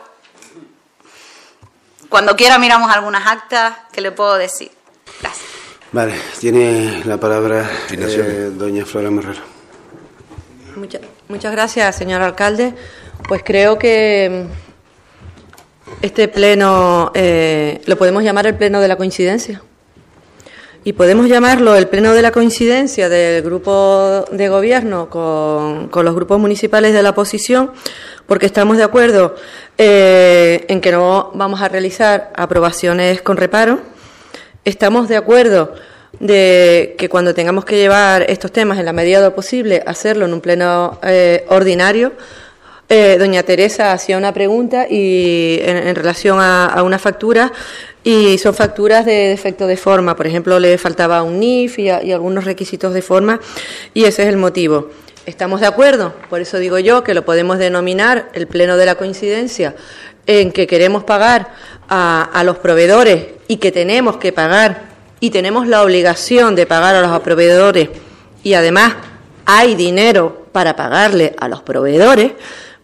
cuando quiera miramos algunas actas, ¿qué le puedo decir? Gracias. Vale, tiene la palabra doña Flora Morrero. Muchas gracias, señor alcalde. Pues creo que este pleno lo podemos llamar el pleno de la coincidencia. Y podemos llamarlo el pleno de la coincidencia del grupo de gobierno con los grupos municipales de la oposición, porque estamos de acuerdo en que no vamos a realizar aprobaciones con reparo. Estamos de acuerdo de que cuando tengamos que llevar estos temas en la medida de lo posible, hacerlo en un pleno ordinario. Doña Teresa hacía una pregunta y en relación a una factura, y son facturas de defecto de forma. Por ejemplo, le faltaba un NIF y algunos requisitos de forma, y ese es el motivo. Estamos de acuerdo, por eso digo yo que lo podemos denominar el pleno de la coincidencia, en que queremos pagar a los proveedores y que tenemos que pagar y tenemos la obligación de pagar a los proveedores, y además hay dinero para pagarle a los proveedores,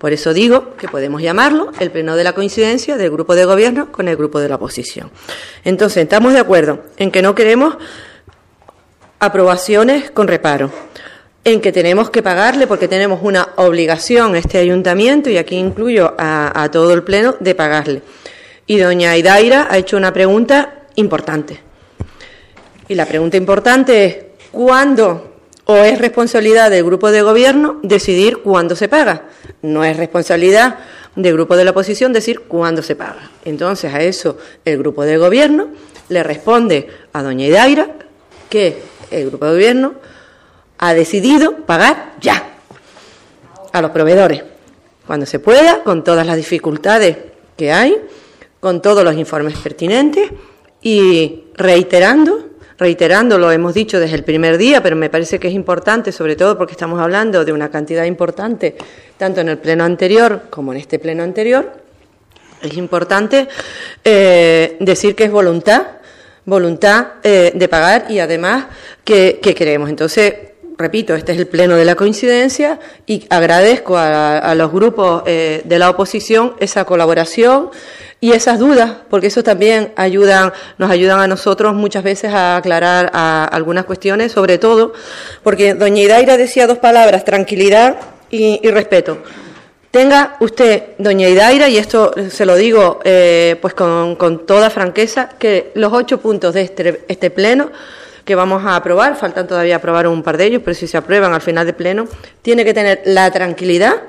Por eso digo que podemos llamarlo el pleno de la coincidencia del grupo de gobierno con el grupo de la oposición. Entonces, estamos de acuerdo en que no queremos aprobaciones con reparo, en que tenemos que pagarle porque tenemos una obligación a este ayuntamiento, y aquí incluyo a todo el pleno, de pagarle. Y doña Idaira ha hecho una pregunta importante. Y la pregunta importante es: ¿cuándo? ¿O es responsabilidad del grupo de gobierno decidir cuándo se paga? No es responsabilidad del grupo de la oposición decir cuándo se paga. Entonces, a eso el grupo de gobierno le responde a doña Idaira que el grupo de gobierno ha decidido pagar ya a los proveedores, cuando se pueda, con todas las dificultades que hay, con todos los informes pertinentes, y reiterando, lo hemos dicho desde el primer día, pero me parece que es importante, sobre todo porque estamos hablando de una cantidad importante, tanto en el pleno anterior como en este pleno anterior, es importante decir que es voluntad de pagar, y además que queremos. Entonces, repito, este es el pleno de la coincidencia, y agradezco a los grupos de la oposición esa colaboración y esas dudas, porque eso también nos ayudan a nosotros muchas veces a aclarar algunas cuestiones, sobre todo porque doña Idaira decía dos palabras: tranquilidad y respeto. Tenga usted, doña Idaira, y esto se lo digo pues con toda franqueza, que los 8 puntos de este pleno que vamos a aprobar, faltan todavía aprobar un par de ellos, pero si se aprueban al final del pleno, tiene que tener la tranquilidad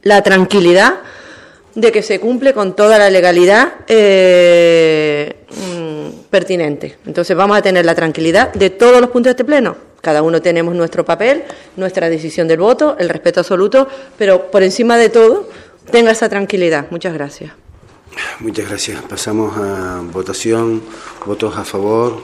de que se cumple con toda la legalidad pertinente. Entonces vamos a tener la tranquilidad de todos los puntos de este pleno. Cada uno tenemos nuestro papel, nuestra decisión del voto, el respeto absoluto, pero por encima de todo, tenga esa tranquilidad. Muchas gracias. Muchas gracias. Pasamos a votación. Votos a favor.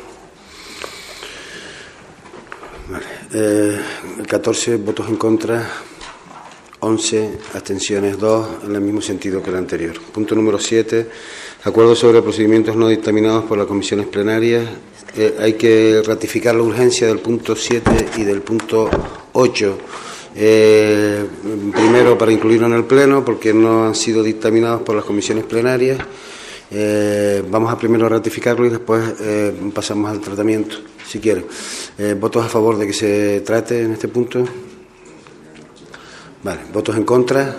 Vale. 14 votos en contra. 11 abstenciones, 2, en el mismo sentido que el anterior. Punto número 7, acuerdo sobre procedimientos no dictaminados por las comisiones plenarias. Hay que ratificar la urgencia del punto 7 y del punto 8. Primero, para incluirlo en el pleno, porque no han sido dictaminados por las comisiones plenarias. Vamos a primero ratificarlo y después pasamos al tratamiento, si quieren. ¿Votos a favor de que se trate en este punto? Vale, ¿votos en contra?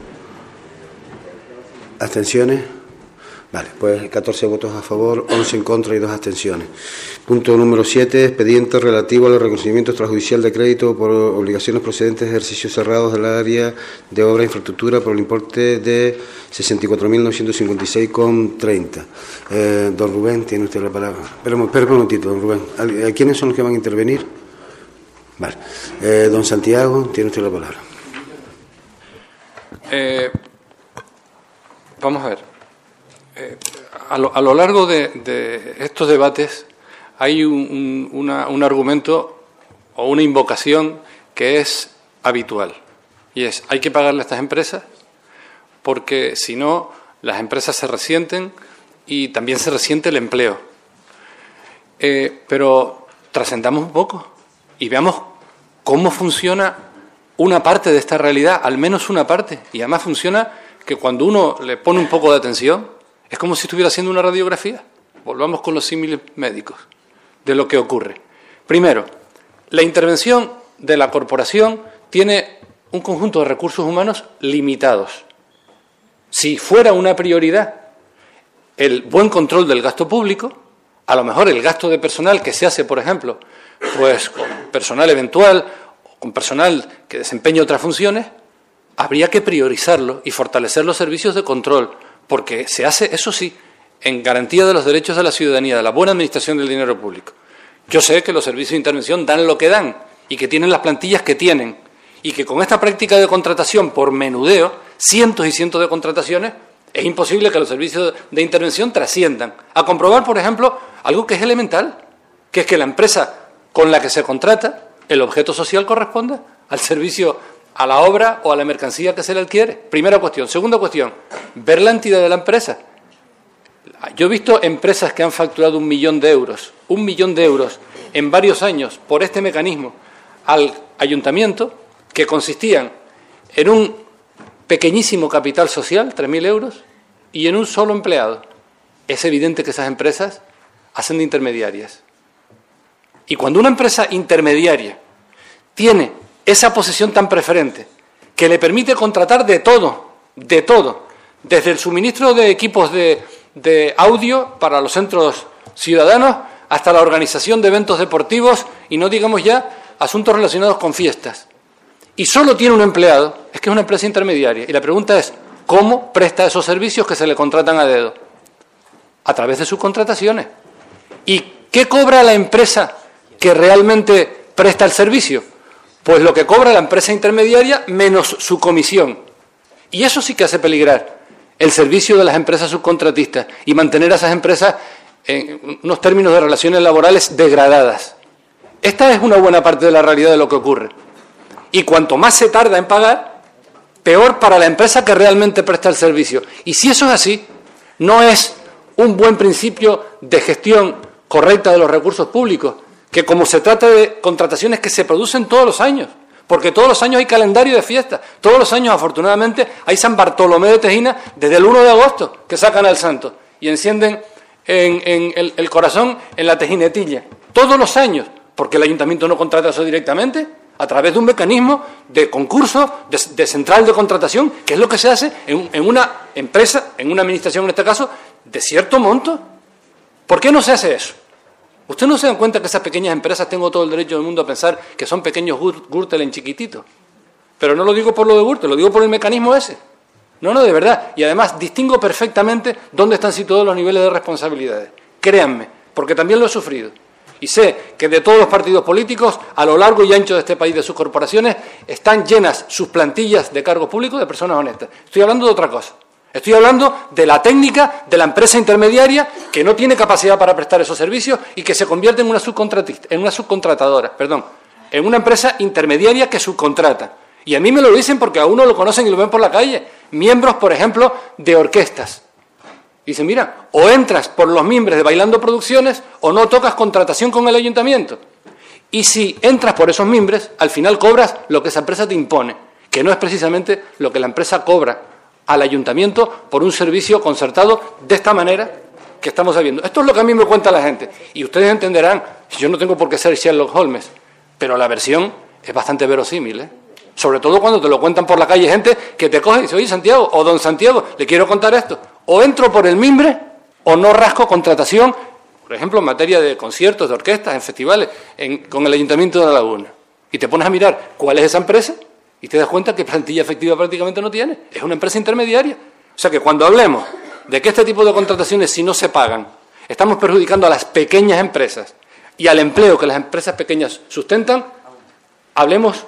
¿Abstenciones? Vale, pues 14 votos a favor, 11 en contra y 2 abstenciones. Punto número 7, expediente relativo al reconocimiento extrajudicial de crédito por obligaciones procedentes de ejercicios cerrados del área de obra e infraestructura por el importe de 64.956,30. Don Rubén, tiene usted la palabra. Espera un momentito, don Rubén. ¿Quiénes son los que van a intervenir? Vale. Don Santiago, tiene usted la palabra. Vamos a ver. A lo largo de estos debates hay un argumento o una invocación que es habitual, y es: hay que pagarle a estas empresas porque si no las empresas se resienten y también se resiente el empleo. Pero trascendamos un poco y veamos cómo funciona una parte de esta realidad, al menos una parte, y además funciona que cuando uno le pone un poco de atención es como si estuviera haciendo una radiografía. Volvamos con los símiles médicos de lo que ocurre. Primero, la intervención de la corporación tiene un conjunto de recursos humanos limitados. Si fuera una prioridad el buen control del gasto público, a lo mejor el gasto de personal que se hace, por ejemplo, pues con personal eventual, con personal que desempeña otras funciones, habría que priorizarlo y fortalecer los servicios de control, porque se hace, eso sí, en garantía de los derechos de la ciudadanía, de la buena administración del dinero público. Yo sé que los servicios de intervención dan lo que dan y que tienen las plantillas que tienen, y que con esta práctica de contratación por menudeo, cientos y cientos de contrataciones, es imposible que los servicios de intervención trasciendan. A comprobar, por ejemplo, algo que es elemental, que es que la empresa con la que se contrata, el objeto social corresponde al servicio, a la obra o a la mercancía que se le adquiere. Primera cuestión. Segunda cuestión, ver la entidad de la empresa. Yo he visto empresas que han facturado 1 millón de euros, en varios años por este mecanismo al ayuntamiento, que consistían en un pequeñísimo capital social, 3.000 euros, y en un solo empleado. Es evidente que esas empresas hacen de intermediarias. Y cuando una empresa intermediaria tiene esa posición tan preferente, que le permite contratar de todo, desde el suministro de equipos de audio para los centros ciudadanos hasta la organización de eventos deportivos y no digamos ya asuntos relacionados con fiestas. Y solo tiene un empleado, es que es una empresa intermediaria. Y la pregunta es, ¿cómo presta esos servicios que se le contratan a dedo? A través de sus contrataciones. ¿Y qué cobra la empresa que realmente presta el servicio? Pues lo que cobra la empresa intermediaria menos su comisión. Y eso sí que hace peligrar el servicio de las empresas subcontratistas y mantener a esas empresas en unos términos de relaciones laborales degradadas. Esta es una buena parte de la realidad de lo que ocurre. Y cuanto más se tarda en pagar, peor para la empresa que realmente presta el servicio. Y si eso es así, no es un buen principio de gestión correcta de los recursos públicos, que como se trata de contrataciones que se producen todos los años, porque todos los años hay calendario de fiestas, todos los años afortunadamente hay San Bartolomé de Tejina desde el 1 de agosto que sacan al santo y encienden en el corazón en la tejinetilla, todos los años, porque el ayuntamiento no contrata eso directamente, a través de un mecanismo de concurso, de central de contratación, que es lo que se hace en una empresa, en una administración en este caso, de cierto monto. ¿Por qué no se hace eso? ¿Usted no se dan cuenta que esas pequeñas empresas, tengo todo el derecho del mundo a pensar que son pequeños Gürtel en chiquitito? Pero no lo digo por lo de Gürtel, lo digo por el mecanismo ese. No, de verdad. Y además distingo perfectamente dónde están situados los niveles de responsabilidades. Créanme, porque también lo he sufrido. Y sé que de todos los partidos políticos, a lo largo y ancho de este país, de sus corporaciones, están llenas sus plantillas de cargos públicos de personas honestas. Estoy hablando de otra cosa. Estoy hablando de la técnica de la empresa intermediaria que no tiene capacidad para prestar esos servicios y que se convierte en una subcontratadora, en una empresa intermediaria que subcontrata. Y a mí me lo dicen porque a uno lo conocen y lo ven por la calle. Miembros, por ejemplo, de orquestas. Dicen, mira, o entras por los mimbres de Bailando Producciones o no tocas contratación con el ayuntamiento. Y si entras por esos mimbres, al final cobras lo que esa empresa te impone, que no es precisamente lo que la empresa cobra al ayuntamiento por un servicio concertado de esta manera que estamos viendo. Esto es lo que a mí me cuenta la gente. Y ustedes entenderán, yo no tengo por qué ser Sherlock Holmes, pero la versión es bastante verosímil, ¿eh? Sobre todo cuando te lo cuentan por la calle gente que te coge y dice, oye, Santiago, o don Santiago, le quiero contar esto. O entro por el mimbre o no rasco contratación, por ejemplo, en materia de conciertos, de orquestas, en festivales, con el Ayuntamiento de La Laguna. Y te pones a mirar cuál es esa empresa y te das cuenta que plantilla efectiva prácticamente no tiene. Es una empresa intermediaria. O sea que cuando hablemos de que este tipo de contrataciones, si no se pagan, estamos perjudicando a las pequeñas empresas y al empleo que las empresas pequeñas sustentan, hablemos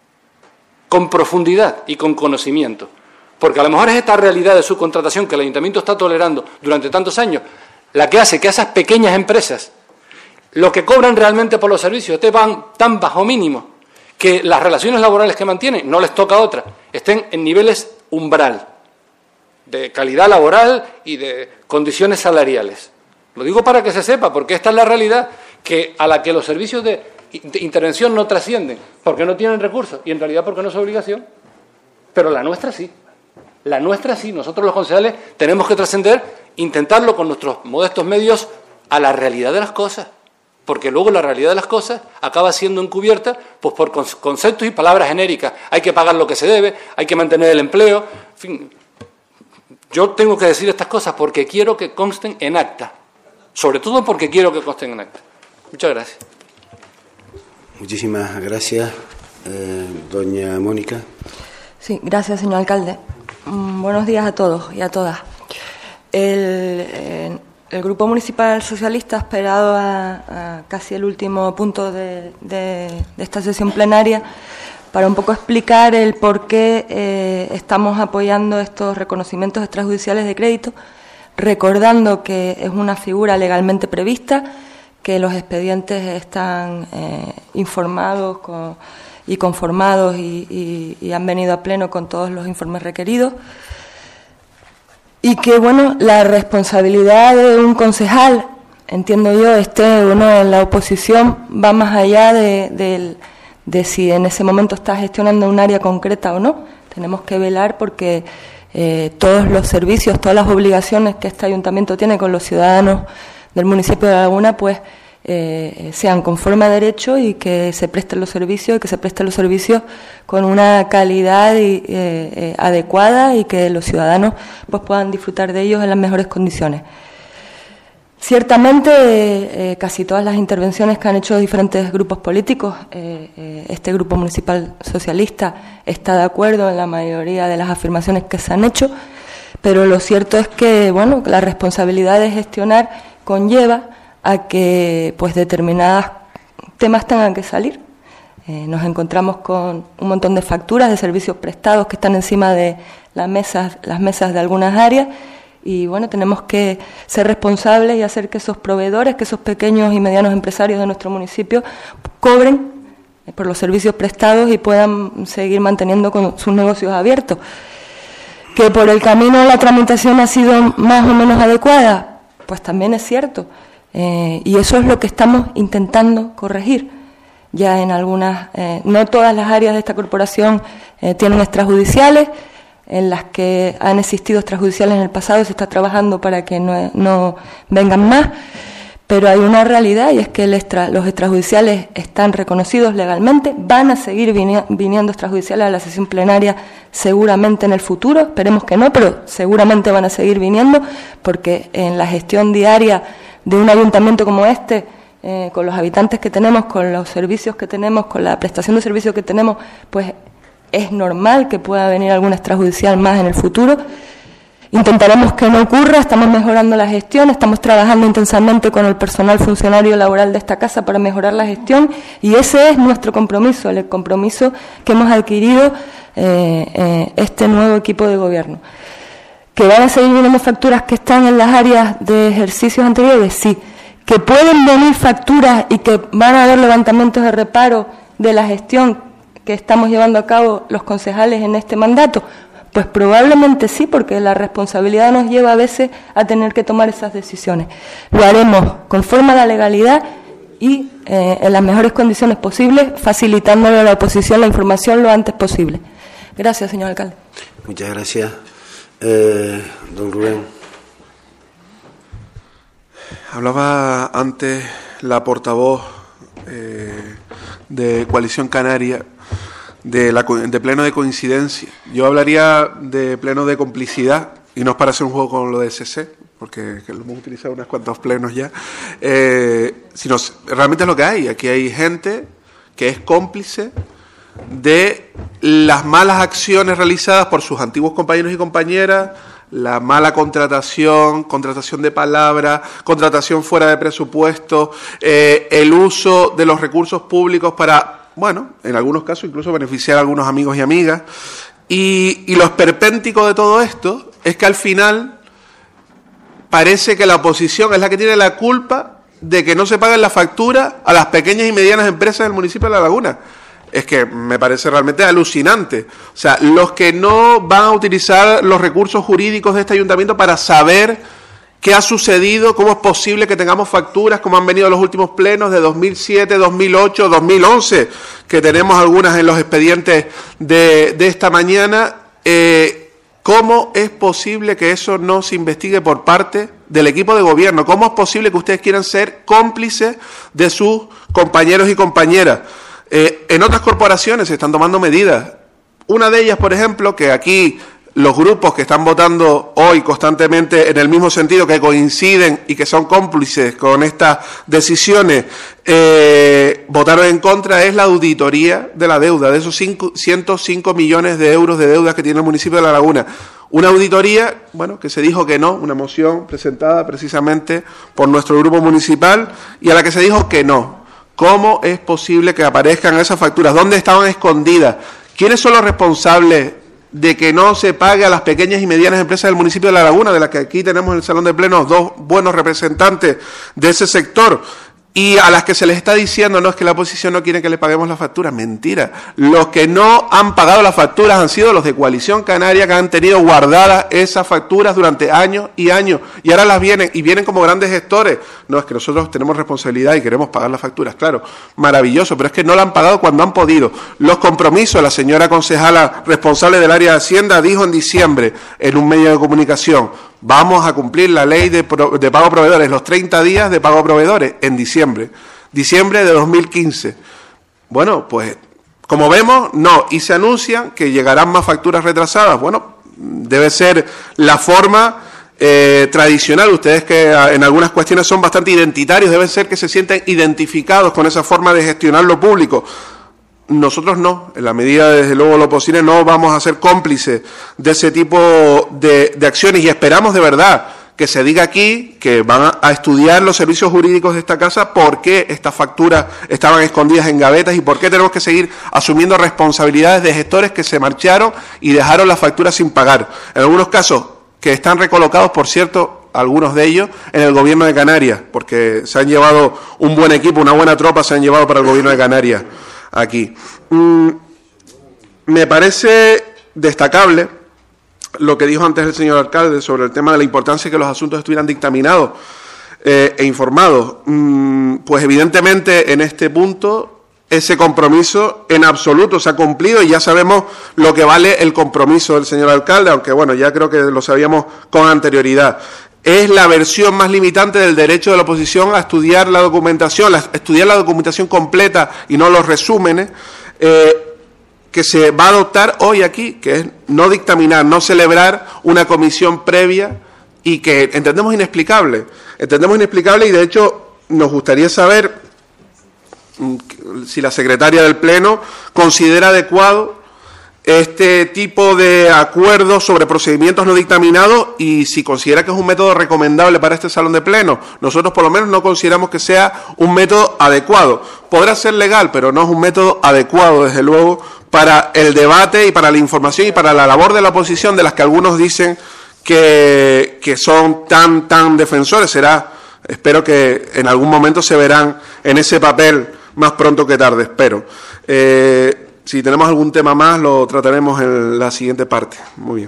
con profundidad y con conocimiento. Porque a lo mejor es esta realidad de subcontratación que el ayuntamiento está tolerando durante tantos años la que hace que esas pequeñas empresas, lo que cobran realmente por los servicios, estén tan bajo mínimo que las relaciones laborales que mantienen, no les toca otra, estén en niveles umbral de calidad laboral y de condiciones salariales. Lo digo para que se sepa, porque esta es la realidad a la que los servicios de intervención no trascienden, porque no tienen recursos y en realidad porque no es obligación, pero la nuestra sí. La nuestra sí, nosotros los concejales tenemos que trascender, intentarlo con nuestros modestos medios a la realidad de las cosas, porque luego la realidad de las cosas acaba siendo encubierta pues por conceptos y palabras genéricas. Hay que pagar lo que se debe, hay que mantener el empleo, en fin. Yo tengo que decir estas cosas porque quiero que consten en acta, sobre todo porque quiero que consten en acta. Muchas gracias. Muchísimas gracias, doña Mónica. Sí, gracias, señor alcalde. Buenos días a todos y a todas. El Grupo Municipal Socialista ha esperado a casi el último punto de esta sesión plenaria para un poco explicar el por qué estamos apoyando estos reconocimientos extrajudiciales de crédito, recordando que es una figura legalmente prevista, que los expedientes están informados y conformados y han venido a pleno con todos los informes requeridos, y que, bueno, la responsabilidad de un concejal, entiendo yo, esté o no en la oposición, va más allá de si en ese momento está gestionando un área concreta o no. tenemos que velar porque todos los servicios, todas las obligaciones que este ayuntamiento tiene con los ciudadanos del municipio de La Laguna, pues sean conforme a derecho y que se presten los servicios con una calidad adecuada y que los ciudadanos pues puedan disfrutar de ellos en las mejores condiciones. Ciertamente, casi todas las intervenciones que han hecho diferentes grupos políticos, este grupo municipal socialista está de acuerdo en la mayoría de las afirmaciones que se han hecho, pero lo cierto es que, bueno, la responsabilidad de gestionar conlleva a que, pues, determinados temas tengan que salir. Nos encontramos con un montón de facturas de servicios prestados que están encima de las mesas de algunas áreas. Y bueno, tenemos que ser responsables y hacer que esos proveedores, que esos pequeños y medianos empresarios de nuestro municipio cobren por los servicios prestados y puedan seguir manteniendo con sus negocios abiertos. Que por el camino la tramitación ha sido más o menos adecuada, pues también es cierto. Y eso es lo que estamos intentando corregir. Ya en algunas, no todas las áreas de esta corporación tienen extrajudiciales. En las que han existido extrajudiciales en el pasado se está trabajando para que no vengan más, pero hay una realidad y es que los extrajudiciales están reconocidos legalmente, van a seguir viniendo extrajudiciales a la sesión plenaria seguramente en el futuro, esperemos que no, pero seguramente van a seguir viniendo, porque en la gestión diaria de un ayuntamiento como este, con los habitantes que tenemos, con los servicios que tenemos, con la prestación de servicios que tenemos, pues es normal que pueda venir algún extrajudicial más en el futuro. Intentaremos que no ocurra, estamos mejorando la gestión, estamos trabajando intensamente con el personal funcionario laboral de esta casa para mejorar la gestión y ese es nuestro compromiso, el compromiso que hemos adquirido este nuevo equipo de gobierno. ¿Que van a seguir viniendo facturas que están en las áreas de ejercicios anteriores? Sí. ¿Que pueden venir facturas y que van a haber levantamientos de reparo de la gestión que estamos llevando a cabo los concejales en este mandato? Pues probablemente sí, porque la responsabilidad nos lleva a veces a tener que tomar esas decisiones. Lo haremos conforme a la legalidad y en las mejores condiciones posibles, facilitándole a la oposición la información lo antes posible. Gracias, señor alcalde. Muchas gracias. Don Rubén. Hablaba antes la portavoz de Coalición Canaria de pleno de coincidencia. Yo hablaría de pleno de complicidad, y no es para hacer un juego con lo de CC, porque lo hemos utilizado unos cuantos plenos ya, sino realmente es lo que hay. Aquí hay gente que es cómplice de las malas acciones realizadas por sus antiguos compañeros y compañeras, la mala contratación de palabra, contratación fuera de presupuesto, el uso de los recursos públicos para, bueno, en algunos casos incluso beneficiar a algunos amigos y amigas. Y lo esperpéntico de todo esto es que al final parece que la oposición es la que tiene la culpa de que no se paguen las facturas a las pequeñas y medianas empresas del municipio de La Laguna. Es que me parece realmente alucinante. O sea, los que no van a utilizar los recursos jurídicos de este ayuntamiento para saber qué ha sucedido, cómo es posible que tengamos facturas, como han venido los últimos plenos de 2007, 2008, 2011, que tenemos algunas en los expedientes de esta mañana. ¿Cómo es posible que eso no se investigue por parte del equipo de gobierno? ¿Cómo es posible que ustedes quieran ser cómplices de sus compañeros y compañeras? En otras corporaciones se están tomando medidas. Una de ellas, por ejemplo, que aquí los grupos que están votando hoy constantemente en el mismo sentido, que coinciden y que son cómplices con estas decisiones, votaron en contra, es la auditoría de la deuda, de esos 105 millones de euros de deudas que tiene el municipio de La Laguna. Una auditoría, bueno, que se dijo que no, una moción presentada precisamente por nuestro grupo municipal y a la que se dijo que no. ¿Cómo es posible que aparezcan esas facturas? ¿Dónde estaban escondidas? ¿Quiénes son los responsables de que no se pague a las pequeñas y medianas empresas del municipio de La Laguna, de las que aquí tenemos en el Salón de Plenos dos buenos representantes de ese sector? y a las que se les está diciendo, no, es que la oposición no quiere que le paguemos las facturas. Mentira. Los que no han pagado las facturas han sido los de Coalición Canaria, que han tenido guardadas esas facturas durante años y años, y ahora las vienen, y vienen como grandes gestores. No, es que nosotros tenemos responsabilidad y queremos pagar las facturas. Claro, maravilloso, pero es que no la han pagado cuando han podido. Los compromisos, la señora concejala responsable del área de Hacienda dijo en diciembre, en un medio de comunicación, vamos a cumplir la ley de pago a proveedores, los 30 días de pago a proveedores, en diciembre de 2015. Bueno, pues, como vemos, no, y se anuncian que llegarán más facturas retrasadas. Bueno, debe ser la forma tradicional. Ustedes que en algunas cuestiones son bastante identitarios, debe ser que se sienten identificados con esa forma de gestionar lo público. Nosotros no, en la medida, desde luego, lo posible, no vamos a ser cómplices de ese tipo de acciones, y esperamos de verdad que se diga aquí que van a estudiar los servicios jurídicos de esta casa por qué estas facturas estaban escondidas en gavetas y por qué tenemos que seguir asumiendo responsabilidades de gestores que se marcharon y dejaron las facturas sin pagar. En algunos casos que están recolocados, por cierto, algunos de ellos, en el Gobierno de Canarias, porque se han llevado un buen equipo, una buena tropa se han llevado para el Gobierno de Canarias aquí. Me parece destacable lo que dijo antes el señor alcalde sobre el tema de la importancia de que los asuntos estuvieran dictaminados e informados. Pues evidentemente en este punto ese compromiso en absoluto se ha cumplido, y ya sabemos lo que vale el compromiso del señor alcalde, aunque bueno, ya creo que lo sabíamos con anterioridad. Es la versión más limitante del derecho de la oposición a estudiar la documentación, estudiar la documentación completa y no los resúmenes, que se va a adoptar hoy aquí, que es no dictaminar, no celebrar una comisión previa, y que entendemos inexplicable. Entendemos inexplicable, y de hecho nos gustaría saber si la secretaria del Pleno considera adecuado este tipo de acuerdos sobre procedimientos no dictaminados, y si considera que es un método recomendable para este salón de pleno. Nosotros por lo menos no consideramos que sea un método adecuado. Podrá ser legal, pero no es un método adecuado, desde luego, para el debate y para la información y para la labor de la oposición, de las que algunos dicen que son tan defensores. Espero que en algún momento se verán en ese papel más pronto que tarde, espero. Si tenemos algún tema más, lo trataremos en la siguiente parte. Muy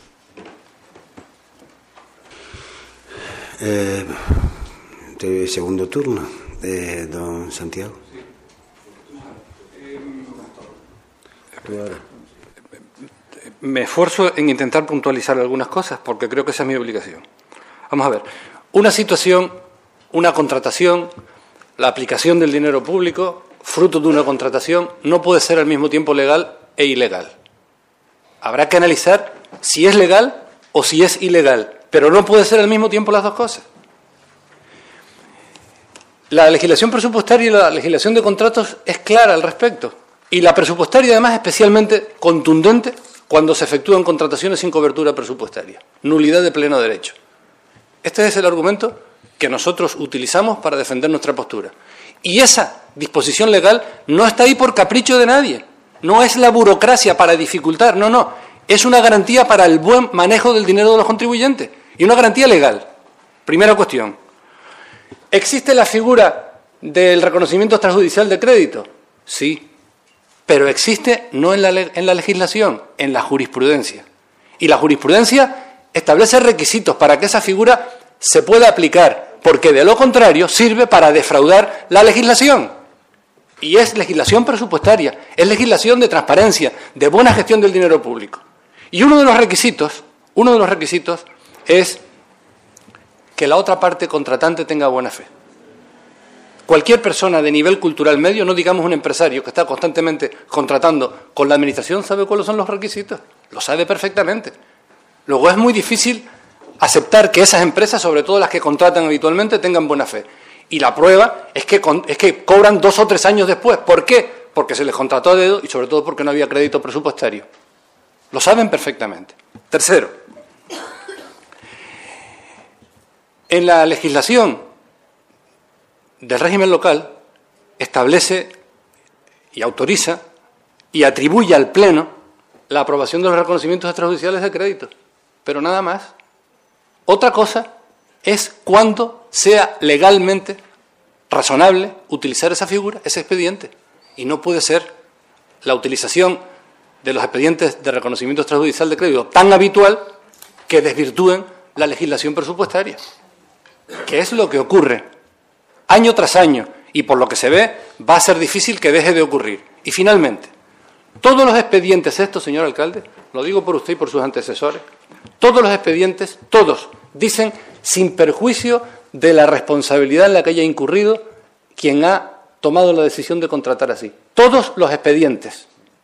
bien. Segundo turno, don Santiago. Me esfuerzo en intentar puntualizar algunas cosas, porque creo que esa es mi obligación. Vamos a ver. Una situación, una contratación, la aplicación del dinero público, fruto de una contratación, no puede ser al mismo tiempo legal e ilegal. Habrá que analizar si es legal o si es ilegal, pero no puede ser al mismo tiempo las dos cosas. La legislación presupuestaria y la legislación de contratos es clara al respecto, y la presupuestaria además especialmente contundente cuando se efectúan contrataciones sin cobertura presupuestaria, nulidad de pleno derecho. Este es el argumento que nosotros utilizamos para defender nuestra postura. Y esa disposición legal no está ahí por capricho de nadie. No es la burocracia para dificultar, no. Es una garantía para el buen manejo del dinero de los contribuyentes y una garantía legal. Primera cuestión. ¿Existe la figura del reconocimiento extrajudicial de crédito? Sí, pero existe no en la legislación, en la jurisprudencia. Y la jurisprudencia establece requisitos para que esa figura se pueda aplicar, porque de lo contrario sirve para defraudar la legislación. Y es legislación presupuestaria, es legislación de transparencia, de buena gestión del dinero público. Y uno de los requisitos es que la otra parte contratante tenga buena fe. Cualquier persona de nivel cultural medio, no digamos un empresario que está constantemente contratando con la administración, sabe cuáles son los requisitos, lo sabe perfectamente. Luego es muy difícil aceptar que esas empresas, sobre todo las que contratan habitualmente, tengan buena fe. Y la prueba es que cobran 2 o 3 años después. ¿Por qué? Porque se les contrató a dedo y sobre todo porque no había crédito presupuestario. Lo saben perfectamente. Tercero, en la legislación del régimen local establece y autoriza y atribuye al Pleno la aprobación de los reconocimientos extrajudiciales de crédito, pero nada más. Otra cosa es cuando sea legalmente razonable utilizar esa figura, ese expediente. Y no puede ser la utilización de los expedientes de reconocimiento extrajudicial de crédito tan habitual que desvirtúen la legislación presupuestaria. Que es lo que ocurre año tras año y por lo que se ve va a ser difícil que deje de ocurrir. Y finalmente, todos los expedientes estos, señor alcalde, lo digo por usted y por sus antecesores, todos los expedientes, todos, dicen sin perjuicio de la responsabilidad en la que haya incurrido quien ha tomado la decisión de contratar así. Todos los expedientes.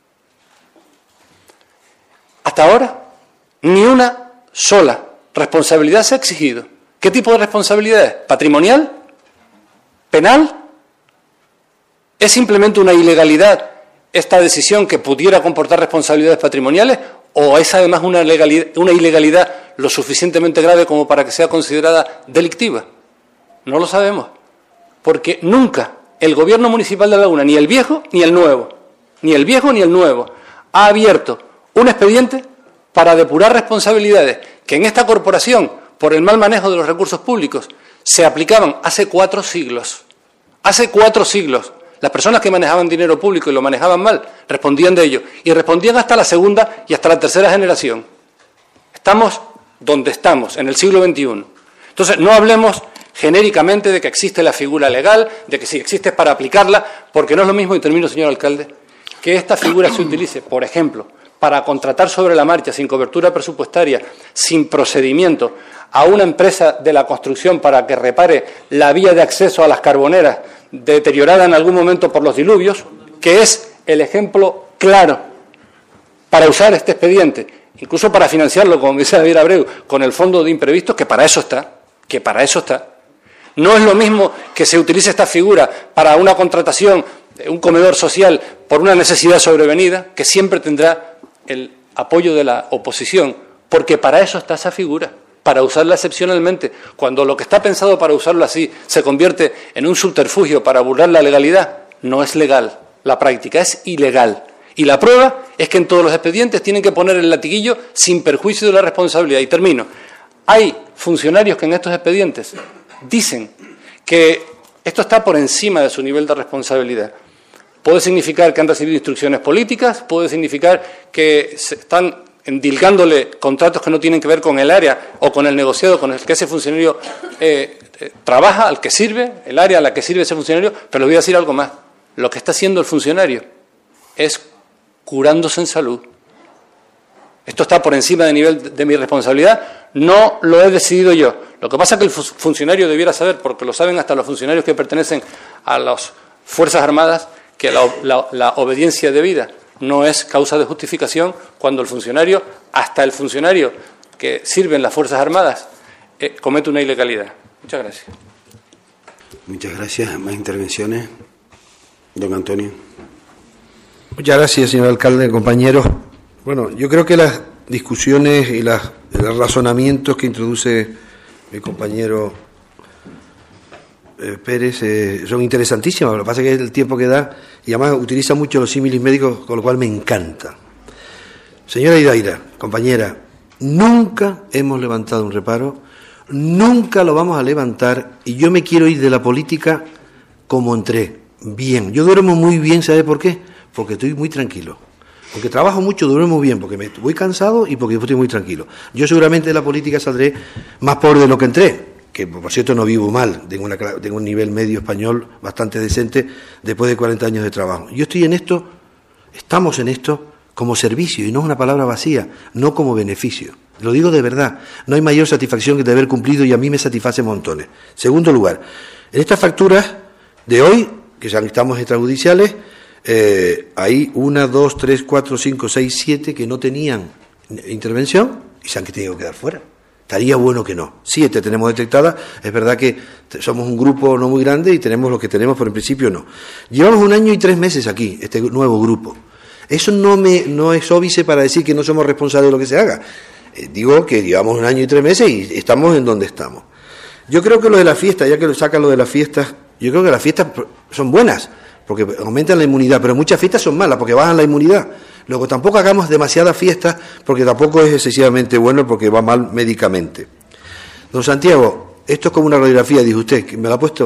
Hasta ahora, ni una sola responsabilidad se ha exigido. ¿Qué tipo de responsabilidad es? ¿Patrimonial? ¿Penal? ¿Es simplemente una ilegalidad esta decisión que pudiera comportar responsabilidades patrimoniales? ¿O es además una ilegalidad lo suficientemente grave como para que sea considerada delictiva? No lo sabemos. Porque nunca el Gobierno Municipal de La Laguna, ni el viejo ni el nuevo, ha abierto un expediente para depurar responsabilidades que en esta corporación, por el mal manejo de los recursos públicos, se aplicaban hace 4 siglos. Hace 4 siglos. Las personas que manejaban dinero público y lo manejaban mal respondían de ello. Y respondían hasta la segunda y hasta la tercera generación. Estamos donde estamos, en el siglo XXI. Entonces, no hablemos genéricamente de que existe la figura legal, de que si existe es para aplicarla, porque no es lo mismo, y termino, señor alcalde, que esta figura se utilice, por ejemplo, para contratar sobre la marcha, sin cobertura presupuestaria, sin procedimiento, a una empresa de la construcción para que repare la vía de acceso a las carboneras deteriorada en algún momento por los diluvios, que es el ejemplo claro para usar este expediente, incluso para financiarlo, como dice David Abreu, con el fondo de imprevistos, que para eso está. No es lo mismo que se utilice esta figura para una contratación, un comedor social, por una necesidad sobrevenida, que siempre tendrá el apoyo de la oposición, porque para eso está esa figura, para usarla excepcionalmente. Cuando lo que está pensado para usarlo así se convierte en un subterfugio para burlar la legalidad, no es legal, la práctica es ilegal. Y la prueba es que en todos los expedientes tienen que poner el latiguillo sin perjuicio de la responsabilidad. Y termino. Hay funcionarios que en estos expedientes dicen que esto está por encima de su nivel de responsabilidad. Puede significar que han recibido instrucciones políticas, puede significar que se están endilgándole contratos que no tienen que ver con el área o con el negociado con el que ese funcionario trabaja, al que sirve, el área a la que sirve ese funcionario, pero les voy a decir algo más. Lo que está haciendo el funcionario es curándose en salud. Esto está por encima del nivel de mi responsabilidad, no lo he decidido yo. Lo que pasa es que el funcionario debiera saber, porque lo saben hasta los funcionarios que pertenecen a las Fuerzas Armadas, que la obediencia debida no es causa de justificación cuando el funcionario, hasta el funcionario que sirve en las Fuerzas Armadas, comete una ilegalidad. Muchas gracias. Muchas gracias. ¿Más intervenciones? Don Antonio. Muchas gracias, señor alcalde, compañeros. Bueno, yo creo que las discusiones y los razonamientos que introduce mi compañero Pérez son interesantísimos. Lo que pasa es que es el tiempo que da y además utiliza mucho los símiles médicos, con lo cual me encanta. Señora Idaira, compañera, nunca hemos levantado un reparo, nunca lo vamos a levantar y yo me quiero ir de la política como entré, bien. Yo duermo muy bien, ¿sabe por qué? Porque estoy muy tranquilo. Aunque trabajo mucho, duermo bien, porque me voy cansado y porque estoy muy tranquilo. Yo seguramente de la política saldré más pobre de lo que entré, que por cierto no vivo mal, tengo un nivel medio español bastante decente después de 40 años de trabajo. Yo estoy en esto, estamos en esto como servicio, y no es una palabra vacía, no como beneficio. Lo digo de verdad, no hay mayor satisfacción que de haber cumplido y a mí me satisface montones. Segundo lugar, en estas facturas de hoy, que ya estamos extrajudiciales, hay 1, 2, 3, 4, 5, 6, 7 que no tenían intervención y se han tenido que quedar fuera. Estaría bueno que no. 7 tenemos detectadas. Es verdad que somos un grupo no muy grande y tenemos lo que tenemos, pero en principio no. Llevamos 1 año y 3 meses aquí, este nuevo grupo. Eso no es óbice para decir que no somos responsables de lo que se haga. Digo que llevamos 1 año y 3 meses y estamos en donde estamos. Yo creo que lo de la fiesta, ya que lo sacan lo de las fiestas, yo creo que las fiestas son buenas, porque aumentan la inmunidad, pero muchas fiestas son malas, porque bajan la inmunidad. Luego tampoco hagamos demasiadas fiestas, porque tampoco es excesivamente bueno, porque va mal médicamente. Don Santiago, esto es como una radiografía, dijo usted, que me lo ha puesto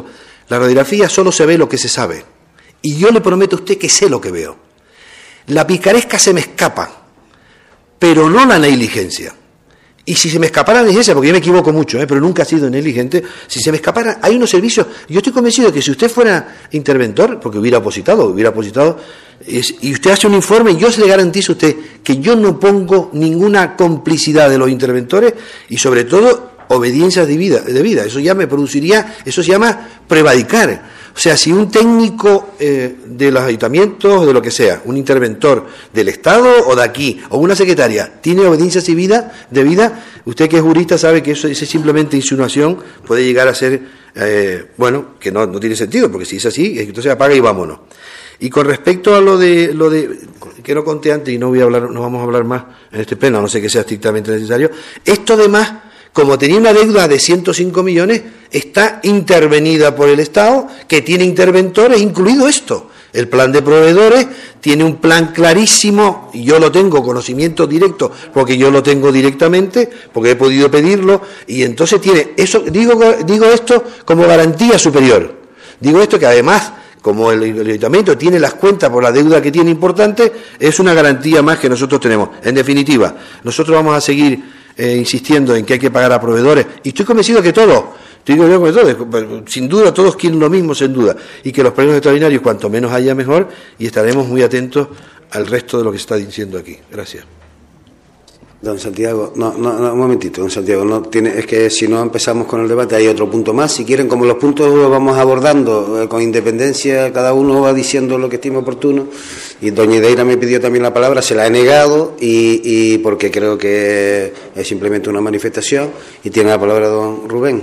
La radiografía solo se ve lo que se sabe. Y yo le prometo a usted que sé lo que veo. La picaresca se me escapa, pero no la negligencia. Y si se me escapara la negligencia, porque yo me equivoco mucho, pero nunca he sido negligente, si se me escapara, hay unos servicios, yo estoy convencido de que si usted fuera interventor, porque hubiera opositado, y usted hace un informe, yo se le garantizo a usted que yo no pongo ninguna complicidad de los interventores y sobre todo obediencia debida. Eso ya me produciría, eso se llama prevaricar. O sea, si un técnico de los ayuntamientos o de lo que sea, un interventor del Estado o de aquí, o una secretaria, tiene obediencia debida, usted que es jurista sabe que eso es simplemente insinuación, puede llegar a ser, que no tiene sentido, porque si es así, entonces apaga y vámonos. Y con respecto a lo de que no conté antes, y no vamos a hablar más en este pleno, a no ser que sea estrictamente necesario, esto además, como tenía una deuda de 105 millones, está intervenida por el Estado, que tiene interventores, incluido esto. El plan de proveedores tiene un plan clarísimo, y yo lo tengo conocimiento directo, porque yo lo tengo directamente, porque he podido pedirlo, y entonces tiene eso. Digo esto como garantía superior. Digo esto que además, como el ayuntamiento tiene las cuentas por la deuda que tiene importante, es una garantía más que nosotros tenemos. En definitiva, nosotros vamos a seguir insistiendo en que hay que pagar a proveedores, y estoy convencido que todos, sin duda todos quieren lo mismo, sin duda, y que los plenos extraordinarios cuanto menos haya mejor, y estaremos muy atentos al resto de lo que se está diciendo aquí. Gracias. Don Santiago, no, un momentito, don Santiago, es que si no empezamos con el debate hay otro punto más. Si quieren, como los puntos los vamos abordando con independencia, cada uno va diciendo lo que estime oportuno, y doña Ideira me pidió también la palabra, se la he negado, y porque creo que es simplemente una manifestación, y tiene la palabra don Rubén.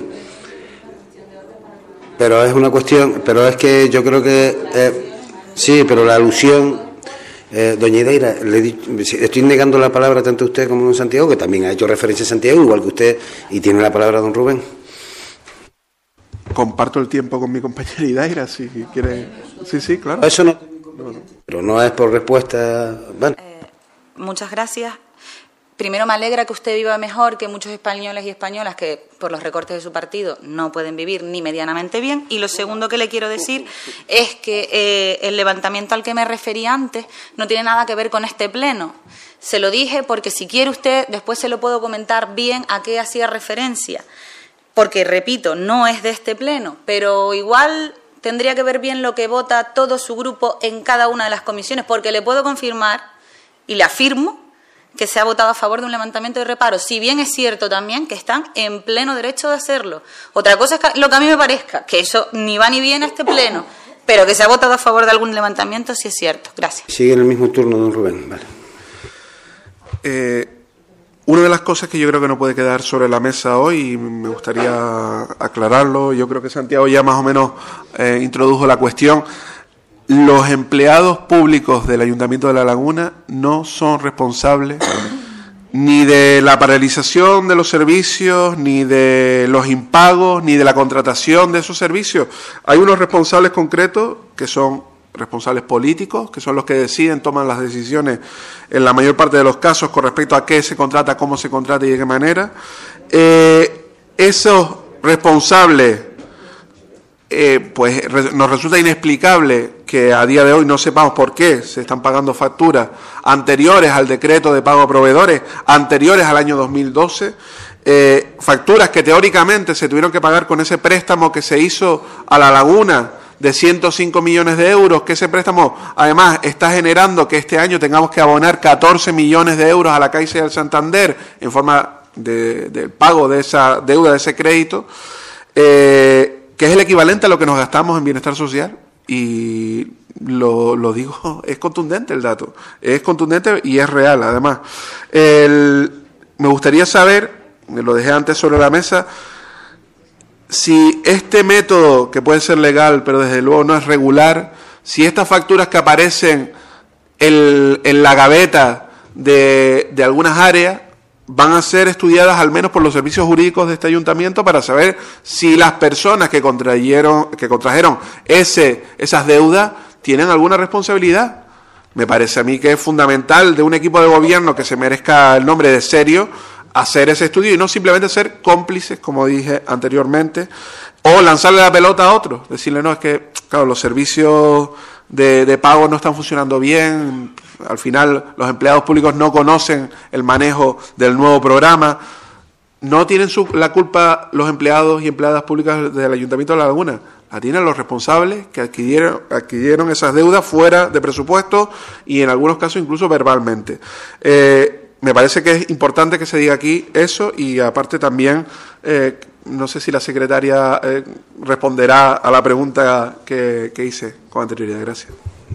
Pero es una cuestión, pero es que yo creo que, sí, pero la alusión... doña Ideira, estoy negando la palabra tanto a usted como a don Santiago, que también ha hecho referencia a Santiago, igual que usted, y tiene la palabra don Rubén. Comparto el tiempo con mi compañera Ideira, si quiere. Sí, claro. Eso no, pero no es por respuesta. Bueno. Muchas gracias. Primero, me alegra que usted viva mejor que muchos españoles y españolas que, por los recortes de su partido, no pueden vivir ni medianamente bien. Y lo segundo que le quiero decir es que el levantamiento al que me refería antes no tiene nada que ver con este pleno. Se lo dije porque, si quiere usted, después se lo puedo comentar bien a qué hacía referencia. Porque, repito, no es de este pleno, pero igual tendría que ver bien lo que vota todo su grupo en cada una de las comisiones, porque le puedo confirmar, y le afirmo, que se ha votado a favor de un levantamiento de reparo, si bien es cierto también que están en pleno derecho de hacerlo. Otra cosa es lo que a mí me parezca, que eso ni va ni viene a este pleno, pero que se ha votado a favor de algún levantamiento, sí es cierto. Gracias. Sigue en el mismo turno, don Rubén. Vale. Una de las cosas que yo creo que no puede quedar sobre la mesa hoy, y me gustaría aclararlo, yo creo que Santiago ya más o menos introdujo la cuestión. Los empleados públicos del Ayuntamiento de La Laguna no son responsables ni de la paralización de los servicios, ni de los impagos, ni de la contratación de esos servicios. Hay unos responsables concretos que son responsables políticos, que son los que deciden, toman las decisiones en la mayor parte de los casos con respecto a qué se contrata, cómo se contrata y de qué manera. Esos responsables, pues nos resulta inexplicable que a día de hoy no sepamos por qué se están pagando facturas anteriores al decreto de pago a proveedores, anteriores al año 2012, facturas que teóricamente se tuvieron que pagar con ese préstamo que se hizo a La Laguna de 105 millones de euros, que ese préstamo además está generando que este año tengamos que abonar 14 millones de euros a la Caixa del Santander en forma de pago de esa deuda, de ese crédito, que es el equivalente a lo que nos gastamos en bienestar social. Y lo digo, es contundente el dato, es contundente y es real además. Me gustaría saber, me lo dejé antes sobre la mesa, si este método, que puede ser legal pero desde luego no es regular, si estas facturas que aparecen en la gaveta de algunas áreas van a ser estudiadas al menos por los servicios jurídicos de este ayuntamiento para saber si las personas que contrajeron esas deudas tienen alguna responsabilidad. Me parece a mí que es fundamental de un equipo de gobierno que se merezca el nombre de serio hacer ese estudio y no simplemente ser cómplices, como dije anteriormente, o lanzarle la pelota a otros, decirle, no, es que, claro, los servicios de pago no están funcionando bien, al final los empleados públicos no conocen el manejo del nuevo programa. No tienen la culpa los empleados y empleadas públicas del Ayuntamiento de La Laguna, la tienen los responsables que adquirieron esas deudas fuera de presupuesto y en algunos casos incluso verbalmente. Me parece que es importante que se diga aquí eso y aparte también, no sé si la secretaria responderá a la pregunta que hice con anterioridad. Gracias.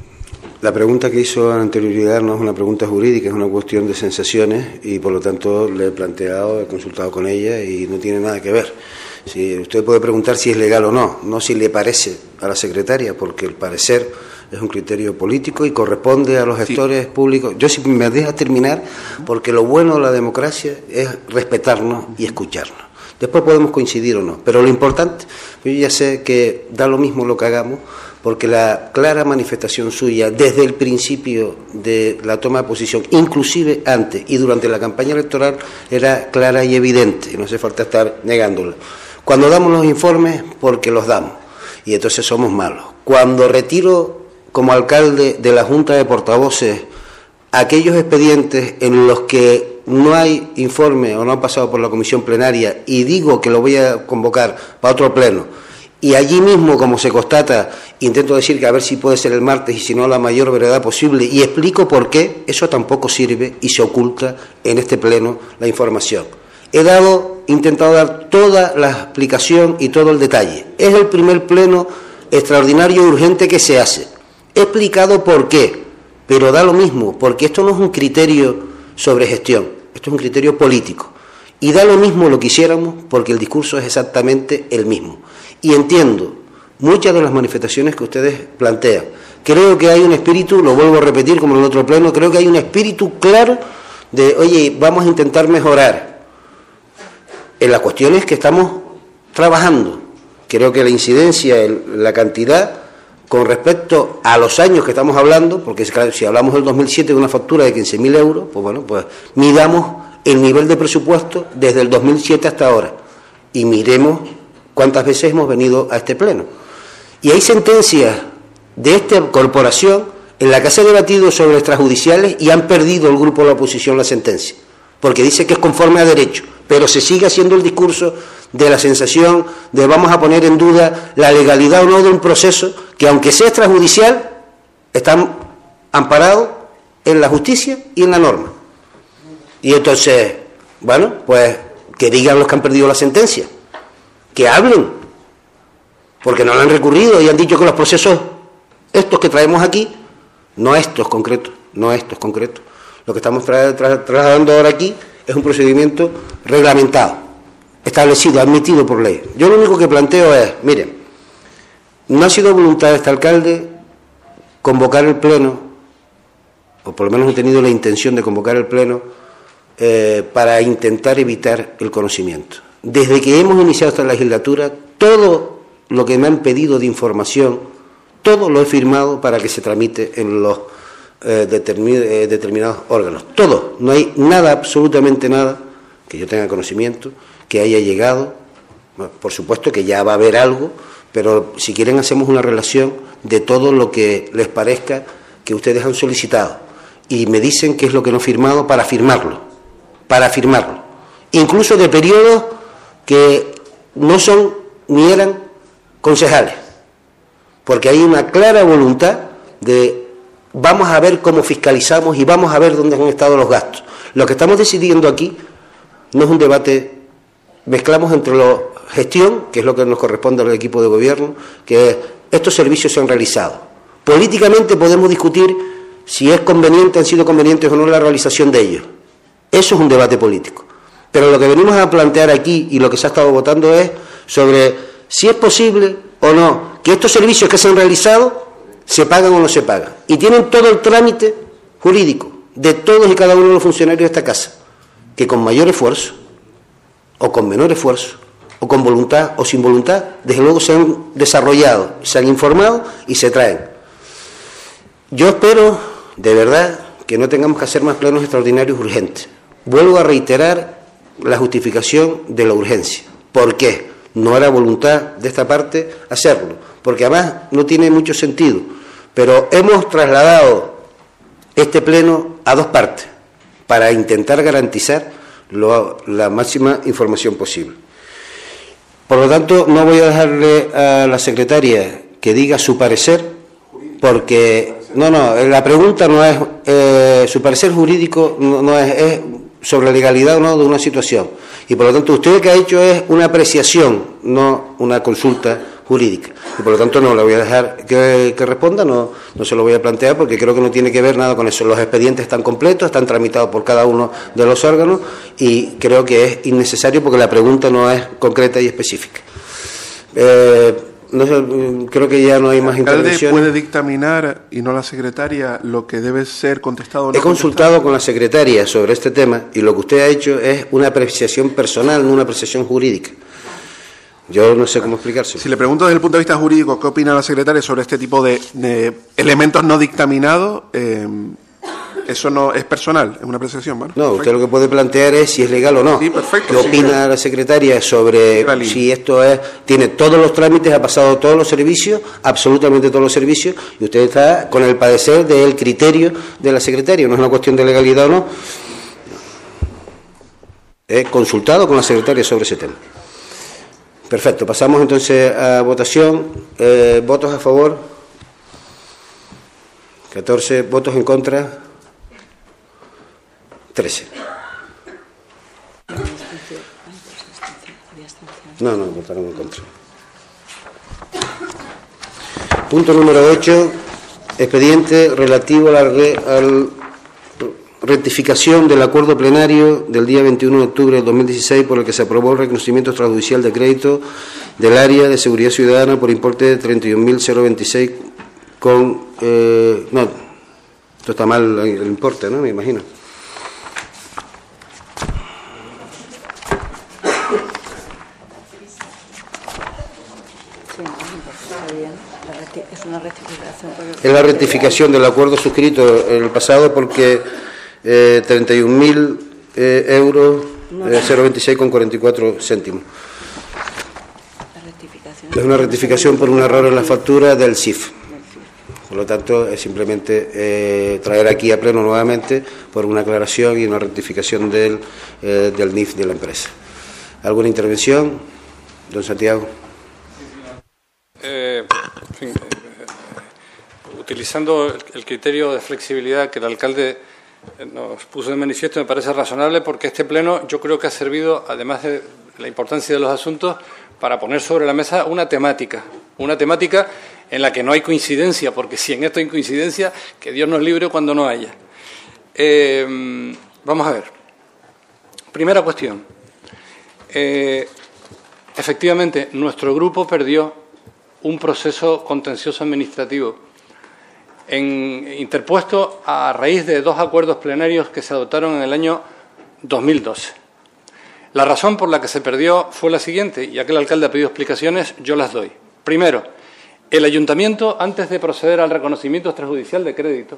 La pregunta que hizo con anterioridad no es una pregunta jurídica, es una cuestión de sensaciones y por lo tanto le he planteado, he consultado con ella y no tiene nada que ver. Si usted puede preguntar si es legal o no, no si le parece a la secretaria, porque el parecer es un criterio político y corresponde a los gestores públicos. Yo, si me deja terminar, porque lo bueno de la democracia es respetarnos y escucharnos. Después podemos coincidir o no, pero lo importante, yo ya sé que da lo mismo lo que hagamos, porque la clara manifestación suya desde el principio de la toma de posición, inclusive antes y durante la campaña electoral, era clara y evidente, y no hace falta estar negándolo. Cuando damos los informes, porque los damos, y entonces somos malos. Cuando retiro como alcalde de la Junta de Portavoces aquellos expedientes en los que no hay informe o no han pasado por la comisión plenaria y digo que lo voy a convocar para otro pleno, y allí mismo, como se constata, intento decir que a ver si puede ser el martes y si no la mayor brevedad posible, y explico por qué, eso tampoco sirve y se oculta en este pleno la información. He intentado dar toda la explicación y todo el detalle. Es el primer pleno extraordinario y urgente que se hace. He explicado por qué, pero da lo mismo, porque esto no es un criterio sobre gestión, esto es un criterio político. Y da lo mismo lo que hiciéramos, porque el discurso es exactamente el mismo. Y entiendo muchas de las manifestaciones que ustedes plantean. Creo que hay un espíritu, lo vuelvo a repetir como en el otro pleno, creo que hay un espíritu claro de, oye, vamos a intentar mejorar en las cuestiones que estamos trabajando. Creo que la incidencia, la cantidad, con respecto a los años que estamos hablando, porque si hablamos del 2007 de una factura de 15.000 euros, pues bueno, pues midamos el nivel de presupuesto desde el 2007 hasta ahora y miremos cuántas veces hemos venido a este pleno. Y hay sentencias de esta corporación en la que se ha debatido sobre extrajudiciales y han perdido el grupo de la oposición la sentencia, porque dice que es conforme a derecho, pero se sigue haciendo el discurso de la sensación de vamos a poner en duda la legalidad o no de un proceso que, aunque sea extrajudicial, está amparado en la justicia y en la norma. Y entonces, bueno, pues que digan los que han perdido la sentencia, que hablen, porque no la han recurrido y han dicho que los procesos, estos que traemos aquí, no estos concretos, lo que estamos trasladando ahora aquí es un procedimiento reglamentado, establecido, admitido por ley. Yo lo único que planteo es, miren, no ha sido voluntad de este alcalde convocar el pleno, o por lo menos he tenido la intención de convocar el pleno para intentar evitar el conocimiento. Desde que hemos iniciado esta legislatura, todo lo que me han pedido de información, todo lo he firmado para que se tramite en los determinados órganos. Todo, no hay nada, absolutamente nada, que yo tenga conocimiento, que haya llegado. Bueno, por supuesto que ya va a haber algo, pero si quieren hacemos una relación de todo lo que les parezca que ustedes han solicitado y me dicen qué es lo que no he firmado para firmarlo, incluso de periodos que no son ni eran concejales, porque hay una clara voluntad de vamos a ver cómo fiscalizamos y vamos a ver dónde han estado los gastos. Lo que estamos decidiendo aquí no es un debate, mezclamos entre la gestión, que es lo que nos corresponde al equipo de gobierno, que estos servicios se han realizado. Políticamente podemos discutir si es conveniente, han sido convenientes o no la realización de ellos. Eso es un debate político. Pero lo que venimos a plantear aquí y lo que se ha estado votando es sobre si es posible o no que estos servicios que se han realizado se pagan o no se pagan. Y tienen todo el trámite jurídico de todos y cada uno de los funcionarios de esta casa, que con mayor esfuerzo, o con menor esfuerzo, o con voluntad o sin voluntad, desde luego se han desarrollado, se han informado y se traen. Yo espero, de verdad, que no tengamos que hacer más plenos extraordinarios urgentes. Vuelvo a reiterar la justificación de la urgencia. ¿Por qué? No era voluntad de esta parte hacerlo, porque además no tiene mucho sentido, pero hemos trasladado este pleno a dos partes para intentar garantizar la máxima información posible. Por lo tanto, no voy a dejarle a la secretaria que diga su parecer, porque la pregunta no es su parecer jurídico, no es sobre la legalidad o no de una situación, y por lo tanto usted lo que ha hecho es una apreciación, no una consulta jurídica, y por lo tanto no le voy a dejar que responda, no se lo voy a plantear, porque creo que no tiene que ver nada con eso. Los expedientes están completos, están tramitados por cada uno de los órganos, y creo que es innecesario porque la pregunta no es concreta y específica. No sé, creo que ya no hay más intervenciones. ¿El alcalde puede dictaminar, y no la secretaria, lo que debe ser contestado o no? He consultado con la secretaria sobre este tema, y lo que usted ha hecho es una apreciación personal, no una apreciación jurídica. Yo no sé cómo explicárselo. Si le pregunto desde el punto de vista jurídico qué opina la secretaria sobre este tipo de elementos no dictaminados, eso no es personal, es una apreciación, ¿vale? No, usted lo que puede plantear es si es legal o no. Sí, perfecto. ¿Qué opina la secretaria sobre si esto tiene todos los trámites, ha pasado todos los servicios, absolutamente todos los servicios, y usted está con el padecer del criterio de la secretaria, no es una cuestión de legalidad o no. He consultado con la secretaria sobre ese tema. Perfecto, pasamos entonces a votación. ¿Votos a favor? 14. ¿Votos en contra? 13. No, votaron en contra. Punto número 8. Expediente relativo a la rectificación del acuerdo plenario del día 21 de octubre de 2016 por el que se aprobó el reconocimiento extrajudicial de crédito del área de seguridad ciudadana por importe de 31.026 con... no, esto está mal el importe, ¿no? Me imagino. Es la rectificación del acuerdo suscrito en el pasado porque 31.000 euros 0,26 con 44 céntimos. Es una rectificación por un error en la factura del CIF. Por lo tanto, es simplemente traer aquí a pleno nuevamente por una aclaración y una rectificación del NIF de la empresa. ¿Alguna intervención? Don Santiago. Utilizando el criterio de flexibilidad que el alcalde nos puso de manifiesto, me parece razonable, porque este pleno yo creo que ha servido, además de la importancia de los asuntos, para poner sobre la mesa una temática en la que no hay coincidencia, porque si en esto hay coincidencia, que Dios nos libre cuando no haya. Vamos a ver. Primera cuestión. Efectivamente, nuestro grupo perdió un proceso contencioso administrativo interpuesto a raíz de dos acuerdos plenarios que se adoptaron en el año 2012. La razón por la que se perdió fue la siguiente, y ya que el alcalde ha pedido explicaciones, yo las doy. Primero, el ayuntamiento, antes de proceder al reconocimiento extrajudicial de crédito,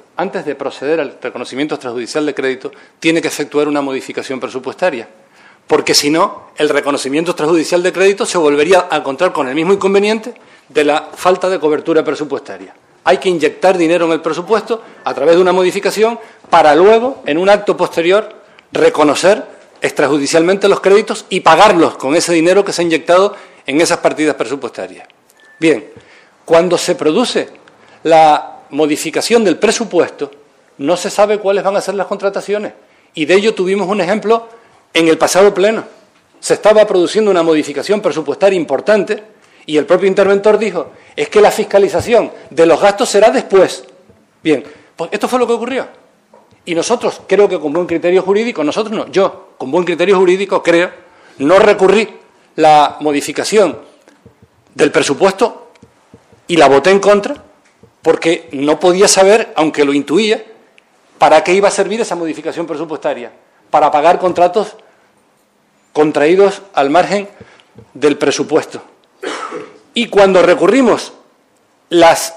tiene que efectuar una modificación presupuestaria, porque si no, el reconocimiento extrajudicial de crédito se volvería a encontrar con el mismo inconveniente de la falta de cobertura presupuestaria. Hay que inyectar dinero en el presupuesto a través de una modificación para luego, en un acto posterior, reconocer extrajudicialmente los créditos y pagarlos con ese dinero que se ha inyectado en esas partidas presupuestarias. Bien, cuando se produce la modificación del presupuesto, no se sabe cuáles van a ser las contrataciones, y de ello tuvimos un ejemplo en el pasado pleno. Se estaba produciendo una modificación presupuestaria importante y el propio interventor dijo, es que la fiscalización de los gastos será después. Bien, pues esto fue lo que ocurrió. Y nosotros, creo que con buen criterio jurídico, yo con buen criterio jurídico creo, no recurrí la modificación del presupuesto y la voté en contra porque no podía saber, aunque lo intuía, para qué iba a servir esa modificación presupuestaria. Para pagar contratos contraídos al margen del presupuesto. Y cuando recurrimos los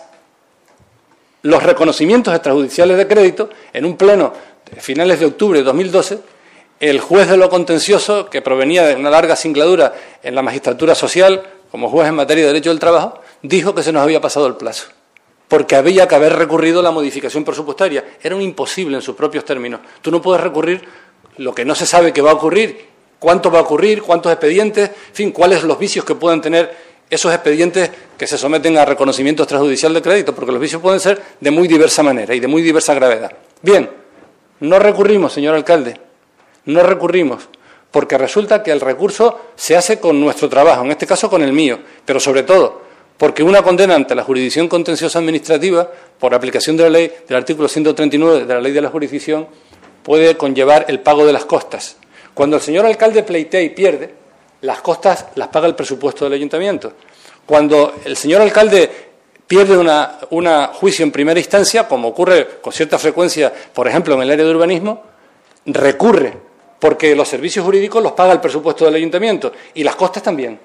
reconocimientos extrajudiciales de crédito, en un pleno de finales de octubre de 2012, el juez de lo contencioso, que provenía de una larga singladura en la magistratura social, como juez en materia de derecho del trabajo, dijo que se nos había pasado el plazo, porque había que haber recurrido a la modificación presupuestaria. Era un imposible en sus propios términos. Tú no puedes recurrir lo que no se sabe que va a ocurrir, cuánto va a ocurrir, cuántos expedientes, en fin, cuáles los vicios que pueden tener esos expedientes que se someten a reconocimiento extrajudicial de crédito, porque los vicios pueden ser de muy diversa manera y de muy diversa gravedad. Bien, no recurrimos, señor alcalde, no recurrimos, porque resulta que el recurso se hace con nuestro trabajo, en este caso con el mío, pero sobre todo porque una condena ante la jurisdicción contenciosa administrativa por aplicación de la ley del artículo 139 de la ley de la jurisdicción puede conllevar el pago de las costas. Cuando el señor alcalde pleitea y pierde, las costas las paga el presupuesto del ayuntamiento. Cuando el señor alcalde pierde una juicio en primera instancia, como ocurre con cierta frecuencia, por ejemplo, en el área de urbanismo, recurre, porque los servicios jurídicos los paga el presupuesto del ayuntamiento, y las costas también,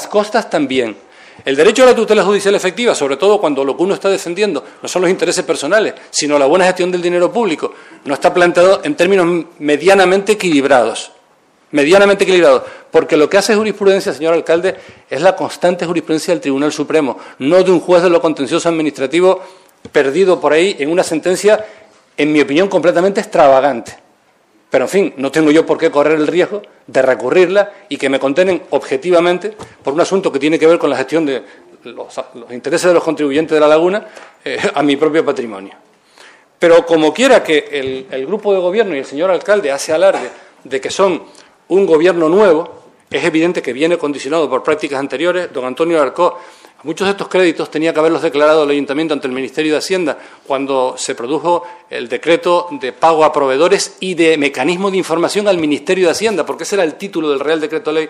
El derecho a la tutela judicial efectiva, sobre todo cuando lo que uno está defendiendo no son los intereses personales, sino la buena gestión del dinero público, no está planteado en términos medianamente equilibrados, porque lo que hace jurisprudencia, señor alcalde, es la constante jurisprudencia del Tribunal Supremo, no de un juez de lo contencioso administrativo perdido por ahí en una sentencia, en mi opinión, completamente extravagante. Pero, en fin, no tengo yo por qué correr el riesgo de recurrirla y que me condenen objetivamente por un asunto que tiene que ver con la gestión de los intereses de los contribuyentes de La Laguna a mi propio patrimonio. Pero, como quiera que el grupo de gobierno y el señor alcalde hace alarde de que son un gobierno nuevo, es evidente que viene condicionado por prácticas anteriores. Don Antonio Alarcó, muchos de estos créditos tenía que haberlos declarado el Ayuntamiento ante el Ministerio de Hacienda cuando se produjo el decreto de pago a proveedores y de mecanismo de información al Ministerio de Hacienda, porque ese era el título del Real Decreto Ley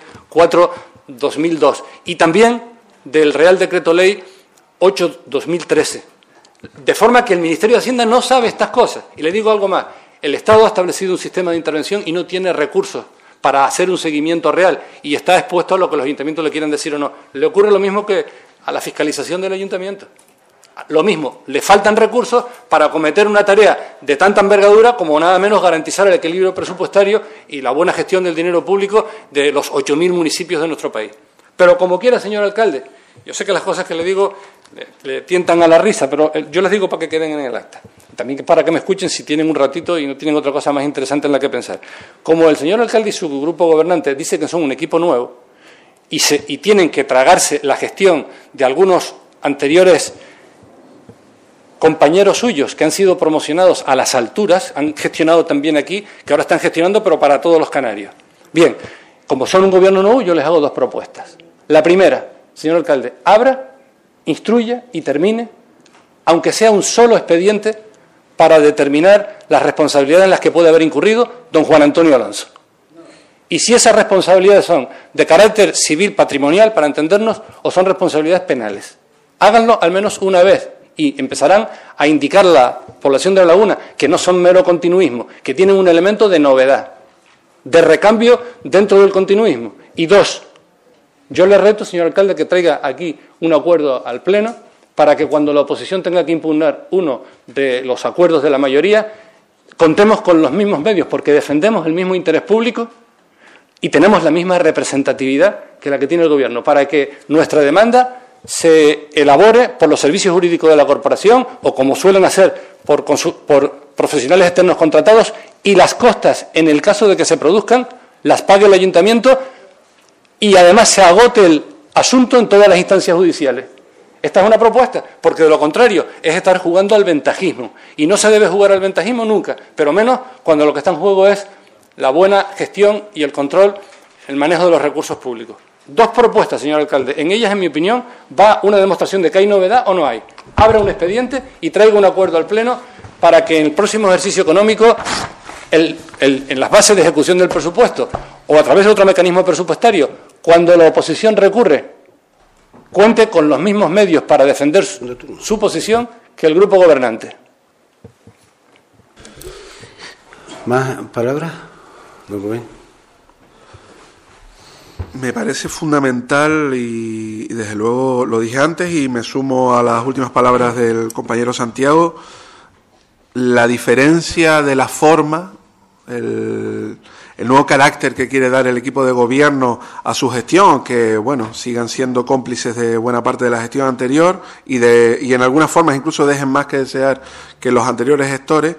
4/2002 y también del Real Decreto Ley 8/2013. De forma que el Ministerio de Hacienda no sabe estas cosas. Y le digo algo más, el Estado ha establecido un sistema de intervención y no tiene recursos para hacer un seguimiento real y está expuesto a lo que los ayuntamientos le quieran decir o no. Le ocurre lo mismo que a la fiscalización del ayuntamiento. Lo mismo, le faltan recursos para acometer una tarea de tanta envergadura como nada menos garantizar el equilibrio presupuestario y la buena gestión del dinero público de los 8.000 municipios de nuestro país. Pero como quiera, señor alcalde, yo sé que las cosas que le digo le tientan a la risa, pero yo les digo para que queden en el acta. También para que me escuchen si tienen un ratito y no tienen otra cosa más interesante en la que pensar. Como el señor alcalde y su grupo gobernante dice que son un equipo nuevo y tienen que tragarse la gestión de algunos anteriores compañeros suyos que han sido promocionados a las alturas, han gestionado también aquí, que ahora están gestionando, pero para todos los canarios. Bien, como son un gobierno nuevo, yo les hago dos propuestas. La primera, señor alcalde, abra, instruya y termine, aunque sea un solo expediente, para determinar las responsabilidades en las que puede haber incurrido don Juan Antonio Alonso. Y si esas responsabilidades son de carácter civil patrimonial, para entendernos, o son responsabilidades penales. Háganlo al menos una vez y empezarán a indicar a la población de La Laguna que no son mero continuismo, que tienen un elemento de novedad, de recambio dentro del continuismo. Y dos, yo le reto, señor alcalde, que traiga aquí un acuerdo al Pleno para que cuando la oposición tenga que impugnar uno de los acuerdos de la mayoría, contemos con los mismos medios, porque defendemos el mismo interés público y tenemos la misma representatividad que la que tiene el Gobierno, para que nuestra demanda se elabore por los servicios jurídicos de la corporación o, como suelen hacer, por profesionales externos contratados, y las costas, en el caso de que se produzcan, las pague el ayuntamiento y además se agote el asunto en todas las instancias judiciales. Esta es una propuesta, porque de lo contrario es estar jugando al ventajismo. Y no se debe jugar al ventajismo nunca, pero menos cuando lo que está en juego es la buena gestión y el control, el manejo de los recursos públicos. Dos propuestas, señor alcalde. En ellas, en mi opinión, va una demostración de que hay novedad o no hay. Abra un expediente y traiga un acuerdo al Pleno para que en el próximo ejercicio económico, en las bases de ejecución del presupuesto o a través de otro mecanismo presupuestario, cuando la oposición recurre, cuente con los mismos medios para defender su posición que el grupo gobernante. ¿Más palabras? Me parece fundamental y desde luego lo dije antes y me sumo a las últimas palabras del compañero Santiago, la diferencia de la forma, el nuevo carácter que quiere dar el equipo de gobierno a su gestión, que bueno, sigan siendo cómplices de buena parte de la gestión anterior y en algunas formas incluso dejen más que desear que los anteriores gestores,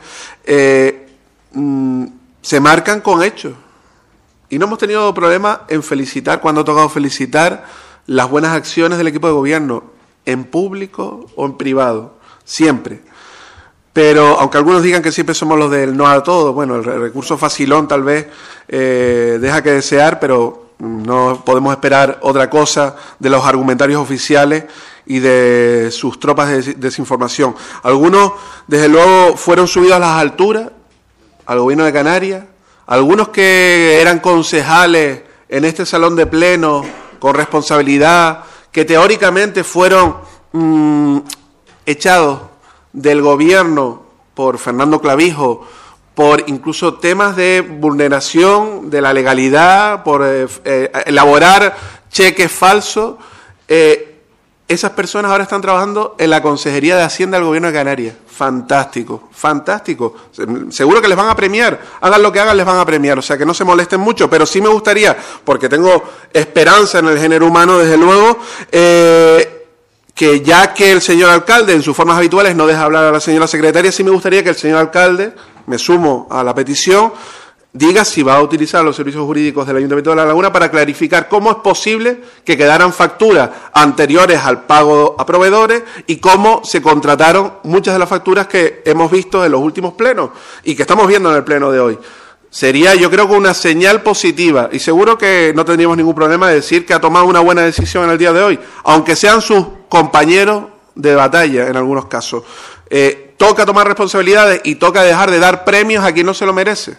se marcan con hechos. Y no hemos tenido problema en felicitar, cuando ha tocado felicitar, las buenas acciones del equipo de gobierno, en público o en privado, siempre. Pero aunque algunos digan que siempre somos los del no a todo, bueno, el recurso facilón tal vez deja que desear, pero no podemos esperar otra cosa de los argumentarios oficiales y de sus tropas de desinformación. Algunos, desde luego, fueron subidos a las alturas, al gobierno de Canarias, algunos que eran concejales en este salón de pleno con responsabilidad, que teóricamente fueron echados del gobierno por Fernando Clavijo, por incluso temas de vulneración de la legalidad, por elaborar cheques falsos. Esas personas ahora están trabajando en la Consejería de Hacienda del Gobierno de Canarias. Fantástico, fantástico. Seguro que les van a premiar. Hagan lo que hagan, les van a premiar. O sea, que no se molesten mucho. Pero sí me gustaría, porque tengo esperanza en el género humano, desde luego, que ya que el señor alcalde, en sus formas habituales, no deja hablar a la señora secretaria, sí me gustaría que el señor alcalde, me sumo a la petición, diga si va a utilizar los servicios jurídicos del Ayuntamiento de La Laguna para clarificar cómo es posible que quedaran facturas anteriores al pago a proveedores y cómo se contrataron muchas de las facturas que hemos visto en los últimos plenos y que estamos viendo en el pleno de hoy. Sería, yo creo, que una señal positiva, y seguro que no tendríamos ningún problema de decir que ha tomado una buena decisión en el día de hoy, aunque sean sus compañeros de batalla en algunos casos. Toca tomar responsabilidades y toca dejar de dar premios a quien no se lo merece.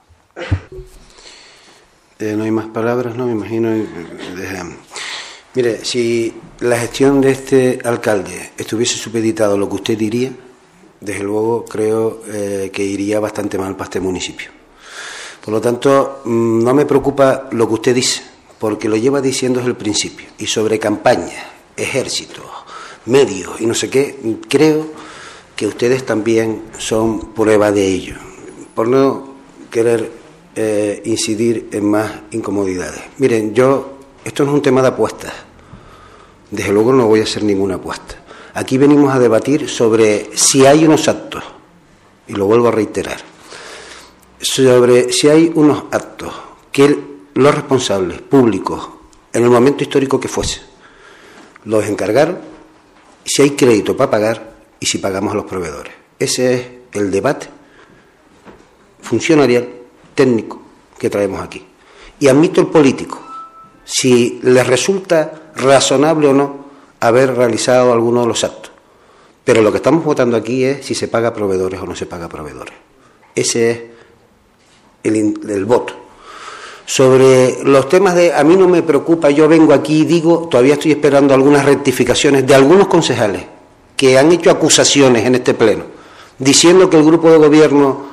No hay más palabras, ¿no? Me imagino. Mire, si la gestión de este alcalde estuviese supeditado a lo que usted diría, desde luego creo que iría bastante mal para este municipio. Por lo tanto, no me preocupa lo que usted dice, porque lo lleva diciendo desde el principio. Y sobre campaña, ejército, medios y no sé qué, creo que ustedes también son prueba de ello. Por no querer incidir en más incomodidades. Miren, esto no es un tema de apuestas. Desde luego no voy a hacer ninguna apuesta. Aquí venimos a debatir sobre si hay unos actos, y lo vuelvo a reiterar, sobre si hay unos actos que los responsables públicos, en el momento histórico que fuese, los encargaron, si hay crédito para pagar y si pagamos a los proveedores. Ese es el debate funcionarial, técnico, que traemos aquí. Y admito el político, si les resulta razonable o no haber realizado alguno de los actos. Pero lo que estamos votando aquí es si se paga a proveedores o no se paga a proveedores. Ese es el voto. Sobre los temas a mí no me preocupa, yo vengo aquí y digo, todavía estoy esperando algunas rectificaciones de algunos concejales que han hecho acusaciones en este pleno, diciendo que el grupo de gobierno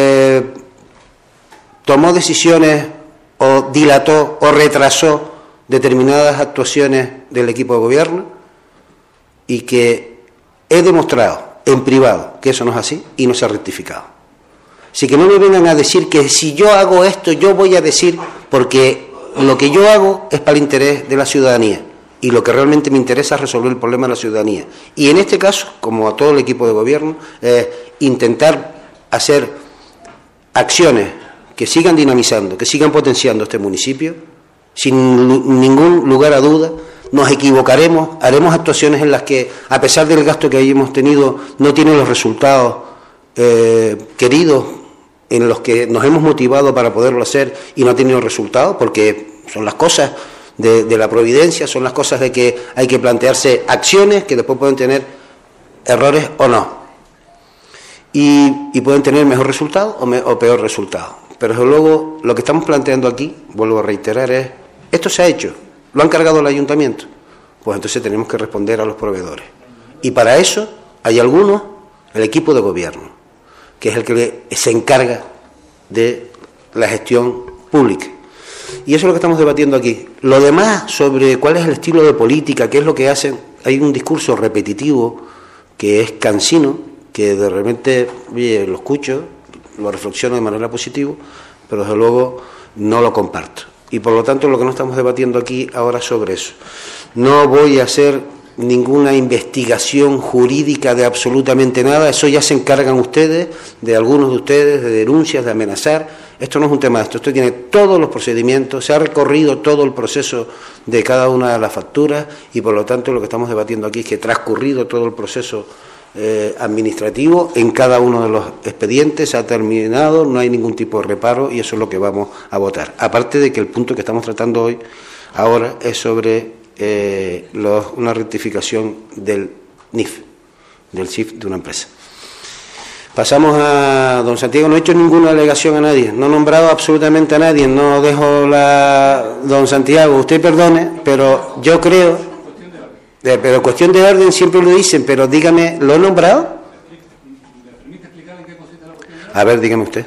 tomó decisiones o dilató o retrasó determinadas actuaciones del equipo de gobierno, y que he demostrado en privado que eso no es así y no se ha rectificado. Así que no me vengan a decir que si yo hago esto, yo voy a decir, porque lo que yo hago es para el interés de la ciudadanía y lo que realmente me interesa es resolver el problema de la ciudadanía. Y en este caso, como a todo el equipo de gobierno, intentar hacer acciones que sigan dinamizando, que sigan potenciando este municipio, sin ningún lugar a duda. Nos equivocaremos, haremos actuaciones en las que, a pesar del gasto que hayamos tenido, no tienen los resultados queridos, en los que nos hemos motivado para poderlo hacer y no ha tenido resultados, porque son las cosas de la providencia, son las cosas de que hay que plantearse acciones que después pueden tener errores o no. Y pueden tener mejor resultado o peor resultado. Pero desde luego lo que estamos planteando aquí, vuelvo a reiterar, es: esto se ha hecho, lo han cargado el ayuntamiento, pues entonces tenemos que responder a los proveedores. Y para eso hay algunos, el equipo de gobierno, que es el que se encarga de la gestión pública. Y eso es lo que estamos debatiendo aquí. Lo demás, sobre cuál es el estilo de política, qué es lo que hacen, hay un discurso repetitivo que es cansino, que de repente lo escucho, lo reflexiono de manera positiva, pero desde luego no lo comparto. Y por lo tanto lo que no estamos debatiendo aquí ahora sobre eso. No voy a hacer ninguna investigación jurídica de absolutamente nada, eso ya se encargan ustedes, de algunos de ustedes, de denuncias, de amenazar. Esto no es un tema de esto, usted tiene todos los procedimientos, se ha recorrido todo el proceso de cada una de las facturas y por lo tanto lo que estamos debatiendo aquí es que transcurrido todo el proceso administrativo en cada uno de los expedientes, se ha terminado, no hay ningún tipo de reparo y eso es lo que vamos a votar. Aparte de que el punto que estamos tratando hoy, ahora, es sobre una rectificación del NIF, del CIF de una empresa. Pasamos a don Santiago. No he hecho ninguna alegación a nadie, no he nombrado absolutamente a nadie, no dejo don Santiago, usted perdone, pero yo creo, pero cuestión de orden siempre lo dicen, pero dígame, ¿lo he nombrado? A ver, dígame usted.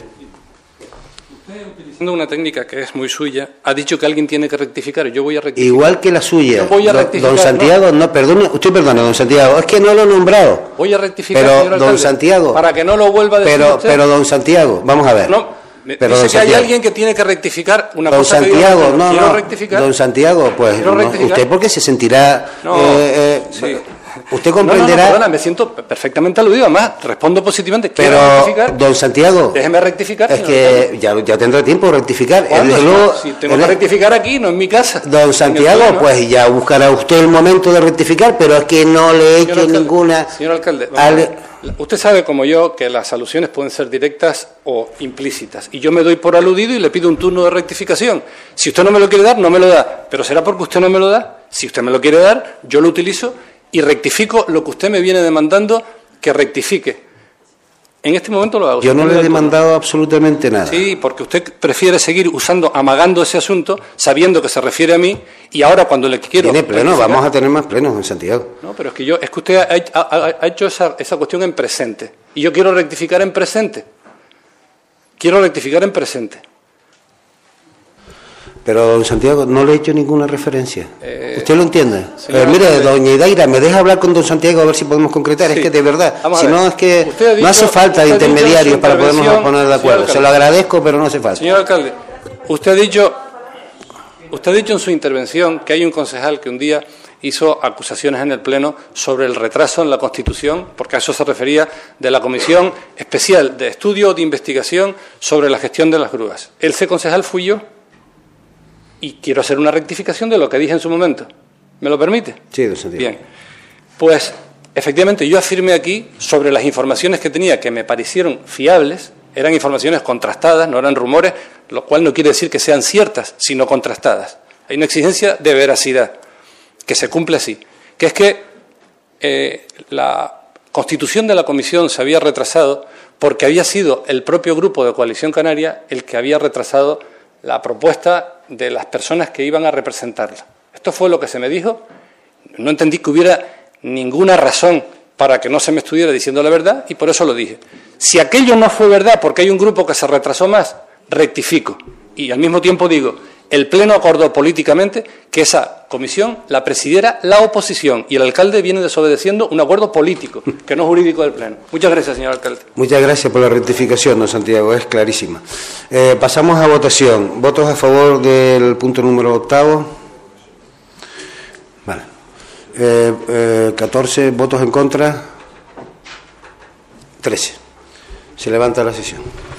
Una técnica que es muy suya, ha dicho que alguien tiene que rectificar, yo voy a rectificar. Igual que la suya. Yo voy a rectificar. Don Santiago, no, perdone, usted perdone, don Santiago, es que no lo he nombrado. Voy a rectificar, pero señor alcalde, don Santiago, para que no lo vuelva a decir usted. Pero don Santiago, vamos a ver. No, pero dice que hay alguien que tiene que rectificar una don cosa Santiago, que yo no, quiero rectificar. Don Santiago, pues usted porque se sentirá sí. Usted comprenderá. No, perdona, me siento perfectamente aludido, además respondo positivamente. Pero, don Santiago, déjeme rectificar. Es que ya tendrá tiempo de rectificar. Luego, si tengo que rectificar aquí, no en mi casa. Don Santiago, pues ya buscará usted el momento de rectificar, pero es que no le he hecho ninguna. Señor alcalde, usted sabe como yo que las alusiones pueden ser directas o implícitas, y yo me doy por aludido y le pido un turno de rectificación. Si usted no me lo quiere dar, no me lo da, pero será porque usted no me lo da. Si usted me lo quiere dar, yo lo utilizo y rectifico lo que usted me viene demandando que rectifique. En este momento lo hago. Yo no le he demandado absolutamente nada. Sí, porque usted prefiere seguir amagando ese asunto, sabiendo que se refiere a mí, y ahora cuando le quiero... Tiene pleno, vamos a tener más plenos en Santiago. No, pero es que usted ha hecho esa cuestión en presente, y yo quiero rectificar en presente. Quiero rectificar en presente. Pero, don Santiago, no le he hecho ninguna referencia. ¿Usted lo entiende? Mire, doña Idaira, ¿me deja hablar con don Santiago a ver si podemos concretar? Sí. Es que de verdad, si no es que no hace falta de intermediarios para podernos poner de acuerdo. Se lo agradezco, pero no hace falta. Señor alcalde, usted ha dicho en su intervención que hay un concejal que un día hizo acusaciones en el Pleno sobre el retraso en la Constitución, porque a eso se refería, de la Comisión Especial de Estudio de Investigación sobre la Gestión de las Grúas. Ese concejal fui yo. Y quiero hacer una rectificación de lo que dije en su momento. ¿Me lo permite? Sí, don Santiago. Bien. Pues, efectivamente, yo afirmé aquí sobre las informaciones que tenía que me parecieron fiables, eran informaciones contrastadas, no eran rumores, lo cual no quiere decir que sean ciertas, sino contrastadas. Hay una exigencia de veracidad, que se cumple así, que es que la constitución de la comisión se había retrasado porque había sido el propio grupo de Coalición Canaria el que había retrasado la propuesta de las personas que iban a representarla. Esto fue lo que se me dijo. No entendí que hubiera ninguna razón para que no se me estuviera diciendo la verdad y por eso lo dije. Si aquello no fue verdad porque hay un grupo que se retrasó más, rectifico. Y al mismo tiempo digo, el Pleno acordó políticamente que esa comisión la presidiera la oposición y el alcalde viene desobedeciendo un acuerdo político, que no jurídico del Pleno. Muchas gracias, señor alcalde. Muchas gracias por la rectificación, don Santiago, es clarísima. Pasamos a votación. ¿Votos a favor del punto número 8? Vale. 14 votos en contra. 13. Se levanta la sesión.